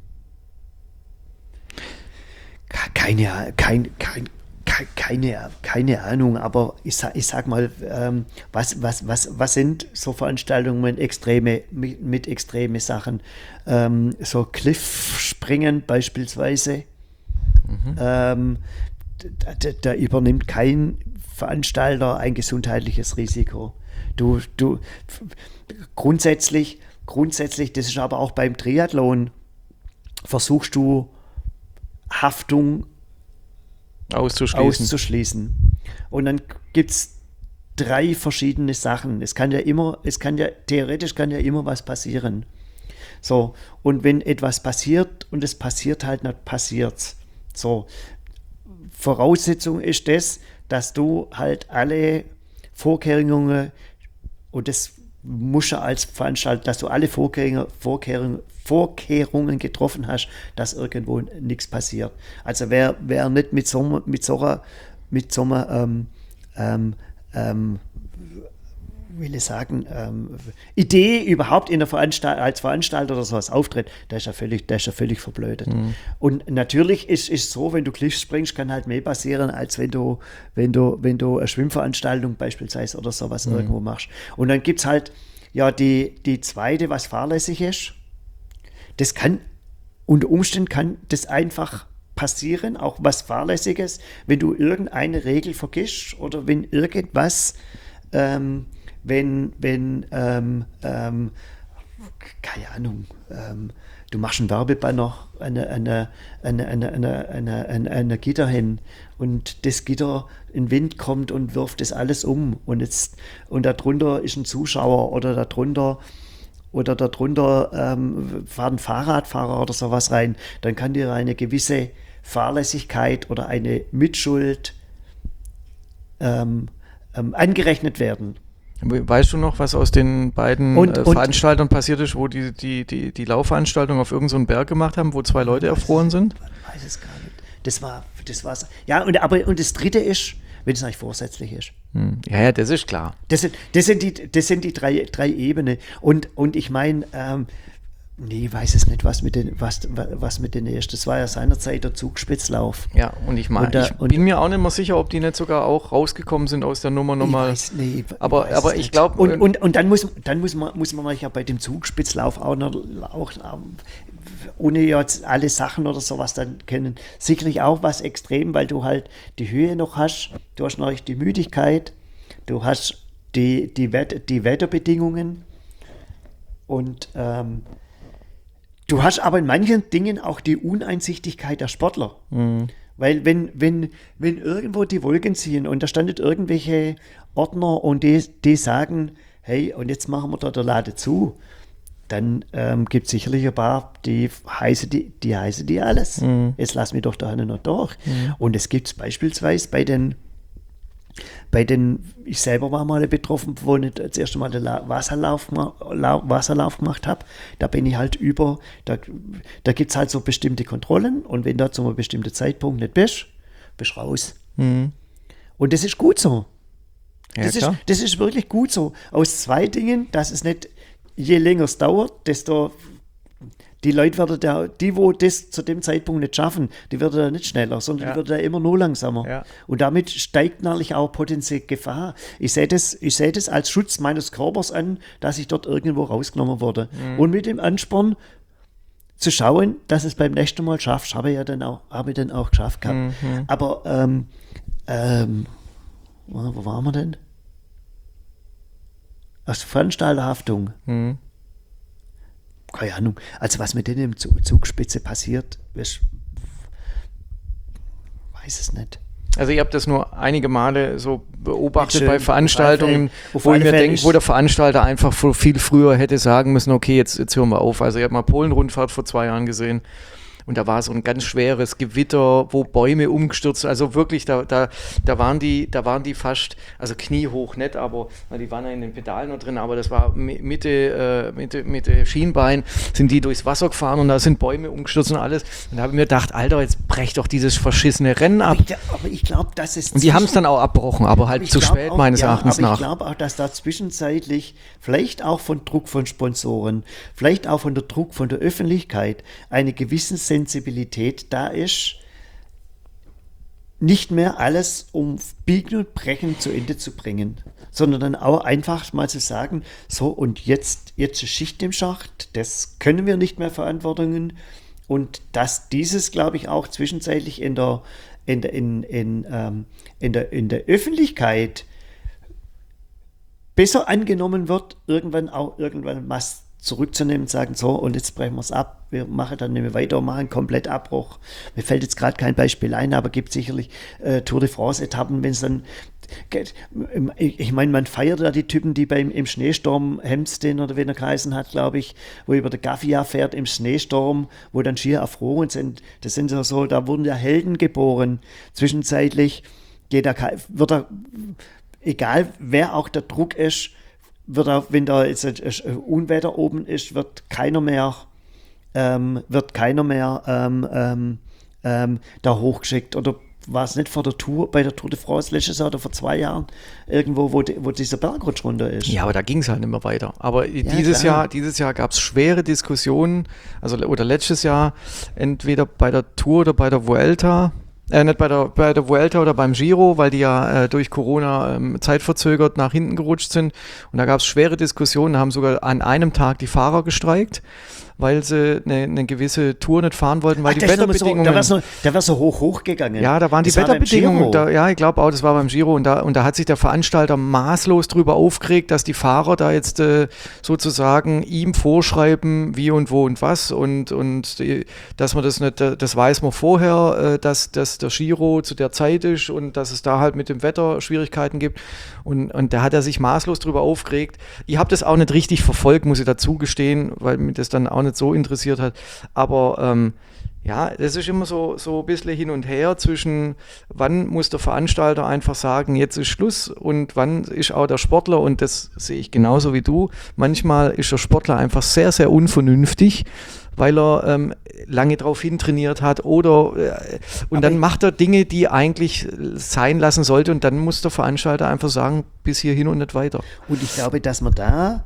Keine, kein, kein, keine, keine Ahnung, aber ich sag, ich sag mal, ähm, was, was, was, was sind so Veranstaltungen mit extreme, mit, mit extreme Sachen? Ähm, so Cliffspringen beispielsweise. Mhm. Ähm, da, da, da übernimmt kein Veranstalter ein gesundheitliches Risiko. Du, du grundsätzlich, grundsätzlich, das ist aber auch beim Triathlon, versuchst du Haftung auszuschließen. auszuschließen. Und dann gibt es drei verschiedene Sachen. Es kann ja immer, es kann ja, theoretisch kann ja immer was passieren. So, und wenn etwas passiert und es passiert halt nicht, passiert's. So, Voraussetzung ist das, dass du halt alle Vorkehrungen, und das musst du als Veranstalter, dass du alle Vorkehrungen, Vorkehrungen, Vorkehrungen getroffen hast, dass irgendwo nichts passiert. Also wer, wer nicht mit so, mit so einer, mit so einer ähm, ähm, ähm, will ich sagen, ähm, Idee überhaupt in der Veranstalt- als Veranstalter oder sowas auftritt, der ist ja völlig, der ist ja völlig verblödet. Mhm. Und natürlich ist es so, wenn du Cliffs springst, kann halt mehr passieren, als wenn du, wenn du, wenn du eine Schwimmveranstaltung beispielsweise oder sowas mhm. irgendwo machst. Und dann gibt es halt ja die, die zweite, was fahrlässig ist. Das kann, unter Umständen kann das einfach passieren, auch was Fahrlässiges, wenn du irgendeine Regel vergisst oder wenn irgendwas ähm, wenn, wenn ähm, ähm, keine Ahnung, ähm, du machst einen Werbebanner an eine, eine, eine, eine, eine, eine, eine, eine Gitter hin und das Gitter, ein Wind kommt und wirft das alles um und jetzt und darunter ist ein Zuschauer oder darunter oder darunter ähm, fährt ein Fahrradfahrer oder sowas rein, dann kann dir eine gewisse Fahrlässigkeit oder eine Mitschuld ähm, ähm, angerechnet werden. Weißt du noch, was aus den beiden und, äh, und, Veranstaltern passiert ist, wo die, die, die, die Laufveranstaltung auf irgendeinen so Berg gemacht haben, wo zwei Leute erfroren sind? Ich weiß es gar nicht. Das war, das war's. Ja, und, aber, und das Dritte ist, wenn es nicht vorsätzlich ist. Hm. Ja, ja, das ist klar. Das sind, das sind die, das sind die drei, drei Ebenen. Und, und ich meine, ähm, nee, ich weiß es nicht, was mit den, was, was mit den ersten. Das war ja seinerzeit der Zugspitzlauf. Ja, und ich meine, ich und, bin mir auch nicht mehr sicher, ob die nicht sogar auch rausgekommen sind aus der Nummer nochmal. Ich weiß, nee, aber ich, aber ich glaube. Und, und, und dann muss, dann muss man, muss man ja bei dem Zugspitzlauf auch noch, auch, ohne jetzt alle Sachen oder sowas dann kennen, sicherlich auch was extrem, weil du halt die Höhe noch hast, du hast noch die Müdigkeit, du hast die, die, Wett, die Wetterbedingungen und ähm, du hast aber in manchen Dingen auch die Uneinsichtigkeit der Sportler. Mhm. Weil wenn, wenn, wenn irgendwo die Wolken ziehen und da standet irgendwelche Ordner und die, die sagen, hey, und jetzt machen wir da der Lade zu, dann ähm, gibt es sicherlich ein paar, die heißen die, die, heißen die alles. Mhm. Jetzt lass mich doch da noch durch. Mhm. Und es gibt es beispielsweise bei den Bei den, ich selber war mal betroffen, wo ich das erste Mal den Wasserlauf, Wasserlauf gemacht habe. Da bin ich halt über, da, da gibt es halt so bestimmte Kontrollen und wenn du zu einem bestimmten Zeitpunkt nicht bist, bist du raus. Mhm. Und das ist gut so. Ja, das, ist, das ist wirklich gut so. Aus zwei Dingen, dass es nicht, je länger es dauert, desto die Leute werden da, die, wo das zu dem Zeitpunkt nicht schaffen, die werden da nicht schneller, sondern ja. die werden da immer nur langsamer. Ja. Und damit steigt natürlich auch potenziell Gefahr. Ich sehe das, ich sehe das als Schutz meines Körpers an, dass ich dort irgendwo rausgenommen wurde. Mhm. Und mit dem Ansporn zu schauen, dass es beim nächsten Mal schaffst, habe ich ja dann auch, habe ich dann auch geschafft gehabt. Mhm. Aber, ähm, ähm, wo waren wir denn? Aus Veranstalterhaftung. Mhm. Keine Ahnung. Also was mit denen im Zugspitze passiert, ich weiß es nicht. Also ich habe das nur einige Male so beobachtet bei Veranstaltungen, auf wo ich mir Fälle denke, wo der Veranstalter einfach viel früher hätte sagen müssen, okay, jetzt, jetzt hören wir auf. Also ich habe mal Polen-Rundfahrt vor zwei Jahren gesehen, und da war so ein ganz schweres Gewitter, wo Bäume umgestürzt, also wirklich, da, da, da waren die, da waren die fast, also kniehoch nicht, aber na, die waren ja in den Pedalen noch drin, aber das war Mitte, äh, Mitte, Mitte Schienbein, sind die durchs Wasser gefahren und da sind Bäume umgestürzt und alles. Und da habe ich mir gedacht, Alter, jetzt brech doch dieses verschissene Rennen ab. Aber ich, aber ich glaube, das ist. Und die haben es dann auch abbrochen, aber halt zu spät auch, meines ja, Erachtens aber nach. Ich glaube auch, dass da zwischenzeitlich, vielleicht auch von Druck von Sponsoren, vielleicht auch von der Druck von der Öffentlichkeit, eine gewisse Sensibilität da ist, nicht mehr alles um Biegen und Brechen zu Ende zu bringen, sondern dann auch einfach mal zu sagen, so und jetzt, jetzt ist Schicht im Schacht, das können wir nicht mehr Verantwortungen und dass dieses, glaube ich, auch zwischenzeitlich in der, in der, in, in, ähm, in der, in der Öffentlichkeit besser angenommen wird, irgendwann auch irgendwann was zurückzunehmen und sagen, so und jetzt brechen wir es ab, wir machen dann nicht mehr weiter, machen komplett Abbruch. Mir fällt jetzt gerade kein Beispiel ein, aber gibt sicherlich äh, Tour de France-Etappen, wenn es dann, ich meine, man feiert da die Typen, die beim im Schneesturm Hemsden oder wie er geheißen hat, glaube ich, wo über der Gaffia fährt im Schneesturm, wo dann schier erfroren sind. Das sind so, so da wurden ja Helden geboren. Zwischenzeitlich geht da, wird da, egal wer auch der Druck ist, wird auch, wenn da jetzt ein Unwetter oben ist, wird keiner mehr, ähm, wird keiner mehr ähm, ähm, ähm, da hochgeschickt. Oder war es nicht vor der Tour, bei der Tour de France letztes Jahr oder vor zwei Jahren, irgendwo, wo, die, wo dieser Bergrutsch runter ist? Ja, aber da ging es halt nicht mehr weiter. Aber ja, dieses klar. Jahr, dieses Jahr gab es schwere Diskussionen, also oder letztes Jahr, entweder bei der Tour oder bei der Vuelta. Äh, nicht bei der, bei der Vuelta oder beim Giro, weil die ja äh, durch Corona ähm, zeitverzögert nach hinten gerutscht sind. Und da gab es schwere Diskussionen, da haben sogar an einem Tag die Fahrer gestreikt, weil sie eine, eine gewisse Tour nicht fahren wollten, weil Ach, die Wetterbedingungen... So, da war so, da war so hoch hochgegangen. Ja, da waren die das Wetterbedingungen, war da, ja, ich glaube auch, das war beim Giro und da, und da hat sich der Veranstalter maßlos drüber aufgeregt, dass die Fahrer da jetzt äh, sozusagen ihm vorschreiben, wie und wo und was und, und die, dass man das nicht, das weiß man vorher, äh, dass, dass der Giro zu der Zeit ist und dass es da halt mit dem Wetter Schwierigkeiten gibt und, und da hat er sich maßlos drüber aufgeregt. Ich habe das auch nicht richtig verfolgt, muss ich dazu gestehen, weil mich das dann auch nicht so interessiert hat, aber ähm, ja, das ist immer so, so ein bisschen hin und her zwischen, wann muss der Veranstalter einfach sagen, jetzt ist Schluss und wann ist auch der Sportler, und das sehe ich genauso wie du, manchmal ist der Sportler einfach sehr, sehr unvernünftig, weil er ähm, lange drauf hintrainiert hat oder äh, und Aber dann macht er Dinge, die eigentlich sein lassen sollte und dann muss der Veranstalter einfach sagen, bis hierhin und nicht weiter. Und ich glaube, dass man da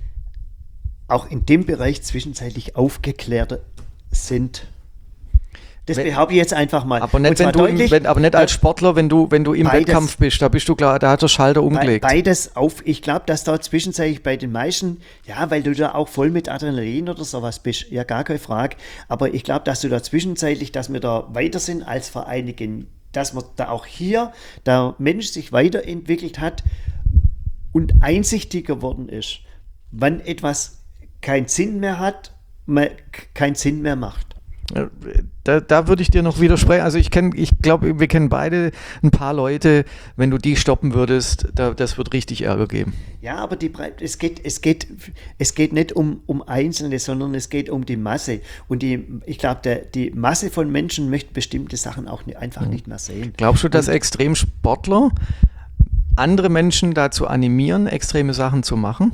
auch in dem Bereich zwischenzeitlich aufgeklärter sind. Das Wenn- behaupte ich jetzt einfach mal. Aber Und nicht, zwar wenn du im, deutlich, wenn, aber nicht als Sportler, wenn du, wenn du im Beides. Wettkampf bist, da bist du klar, da hat der Schalter Be- umgelegt. Beides auf, ich glaube, dass da zwischenzeitlich bei den meisten, ja, weil du da auch voll mit Adrenalin oder sowas bist, ja, gar keine Frage, aber ich glaube, dass du da zwischenzeitlich, dass wir da weiter sind als vor einigen, dass man da auch hier, der Mensch sich weiterentwickelt hat und einsichtiger geworden ist, wann etwas keinen Sinn mehr hat, man keinen Sinn mehr macht. Da, da würde ich dir noch widersprechen. Also ich kenne, ich glaube, wir kennen beide ein paar Leute, wenn du die stoppen würdest, da, das wird richtig Ärger geben. Ja, aber die, Brei- es geht, es geht, es geht nicht um, um Einzelne, sondern es geht um die Masse. Und die, ich glaube, die Masse von Menschen möchte bestimmte Sachen auch nicht, einfach nicht mehr sehen. Glaubst du, dass Extremsportler andere Menschen dazu animieren, extreme Sachen zu machen?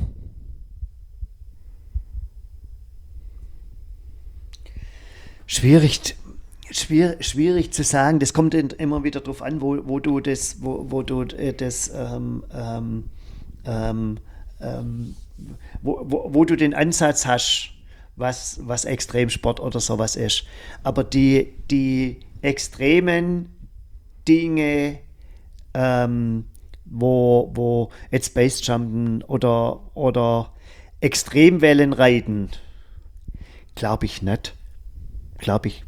Schwierig, schwer, schwierig zu sagen. Das kommt immer wieder darauf an, wo, wo du das, wo, wo du das, ähm, ähm, ähm, ähm, wo, wo, wo du den Ansatz hast, was, was Extremsport oder sowas ist. Aber die, die extremen Dinge, ähm, wo, wo jetzt Basejumpen oder, oder Extremwellen reiten, glaube ich nicht. Glaube ich,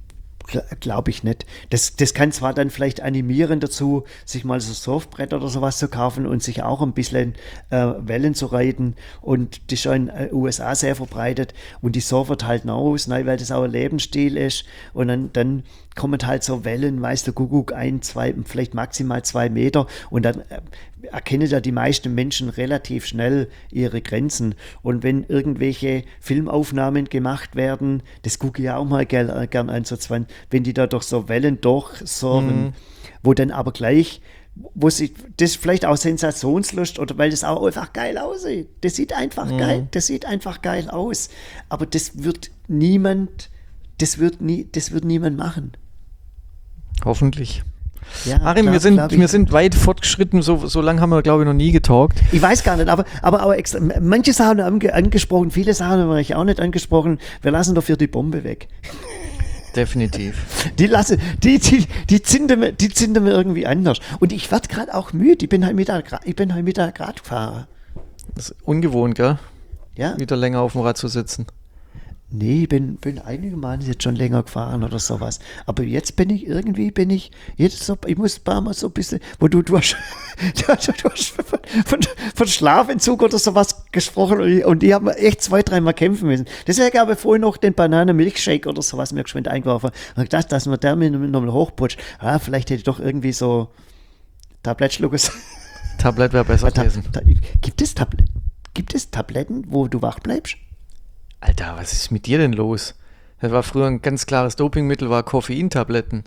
Glaube ich nicht. Das, das kann zwar dann vielleicht animieren dazu, sich mal so Surfbrett oder sowas zu kaufen und sich auch ein bisschen äh, Wellen zu reiten. Und das ist schon in den U S A sehr verbreitet. Und die surfen halt aus, ne, weil das auch ein Lebensstil ist. Und dann, dann kommen halt so Wellen, weißt du, Kuckuck, ein, zwei, vielleicht maximal zwei Meter. Und dann äh, erkennen ja die meisten Menschen relativ schnell ihre Grenzen. Und wenn irgendwelche Filmaufnahmen gemacht werden, das gucke ich ja auch mal gern, gern an, so zwanzig, wenn die da durch so Wellen durchsurfen, mhm. wo dann aber gleich, wo sie, das vielleicht auch Sensationslust oder weil das auch einfach geil aussieht. Das sieht einfach mhm. geil, das sieht einfach geil aus. Aber das wird niemand, das wird nie, das wird niemand machen. Hoffentlich. Ja, Achim, klar, wir, sind, klar, wir sind weit fortgeschritten, so, so lange haben wir, glaube ich, noch nie getalkt. Ich weiß gar nicht, aber, aber, aber extra, manche Sachen haben wir angesprochen, viele Sachen haben wir auch nicht angesprochen. Wir lassen dafür die Bombe weg. Definitiv. Die lasse, die, die, die zünden wir, die zünden wir irgendwie anders. Und ich werde gerade auch müde. Ich bin heute Mittag, ich bin heute Mittag Radfahrer. Das ist ungewohnt, gell? Ja. Wieder länger auf dem Rad zu sitzen. Nee, ich bin, bin einige Male jetzt schon länger gefahren oder sowas. Aber jetzt bin ich irgendwie, bin ich, jetzt so, ich muss ein paar Mal so ein bisschen, wo du, du hast, du hast, du hast von, von, von Schlafentzug oder sowas gesprochen und ich, und ich habe echt zwei, dreimal kämpfen müssen. Deswegen habe ich vorhin noch den Banane-Milkshake oder sowas mir geschwind eingeworfen. Und ich dachte, dass man der mir nochmal hochputscht. Ah, vielleicht hätte ich doch irgendwie so Tablettschluckes. Tablett wäre besser gewesen. Ta- ta- gibt es Tablet, gibt es Tabletten, wo du wach bleibst? Alter, was ist mit dir denn los? Das war früher ein ganz klares Dopingmittel, war Koffeintabletten.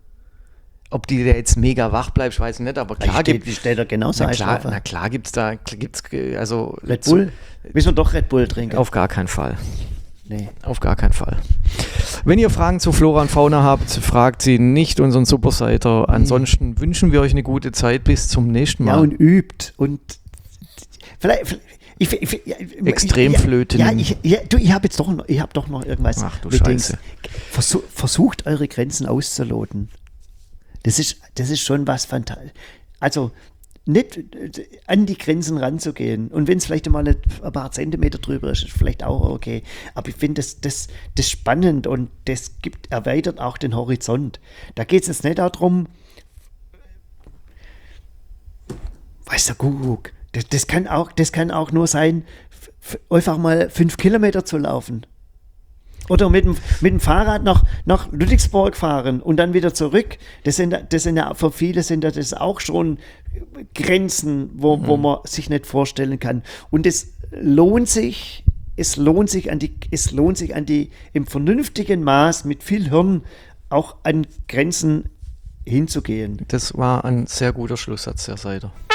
Ob die da jetzt mega wach bleibst, weiß ich nicht, aber klar gibt es. Da genauso na klar, na klar gibt's da, gibt's, also Red Bull? So, müssen wir doch Red Bull trinken? Auf gar keinen Fall. Nee. Auf gar keinen Fall. Wenn ihr Fragen zu Flora und Fauna habt, fragt sie nicht unseren Superseiter. Ansonsten mhm. wünschen wir euch eine gute Zeit. Bis zum nächsten Mal. Ja, und übt. Und vielleicht... vielleicht Ich, ich, ich, Extremflöten. Ja, ich, ja, du, ich habe jetzt doch noch, ich habe doch noch irgendwas. Ach du Scheiße. Versuch, versucht eure Grenzen auszuloten. Das ist, das ist schon was fantastisch. Also nicht an die Grenzen ranzugehen. Und wenn es vielleicht mal ein paar Zentimeter drüber ist, ist vielleicht auch okay. Aber ich finde das, das, das spannend und das gibt, erweitert auch den Horizont. Da geht es jetzt nicht darum, weiß der Kuckuck. Das, das, kann auch, das kann auch nur sein, f- einfach mal fünf Kilometer zu laufen. Oder mit dem, mit dem Fahrrad nach, nach Ludwigsburg fahren und dann wieder zurück. Das sind, das sind ja für viele sind das auch schon Grenzen, wo, mhm. wo man sich nicht vorstellen kann. Und es lohnt sich, es lohnt sich an die, es lohnt sich an die im vernünftigen Maß mit viel Hirn auch an Grenzen hinzugehen. Das war ein sehr guter Schlusssatz, Herr Seider.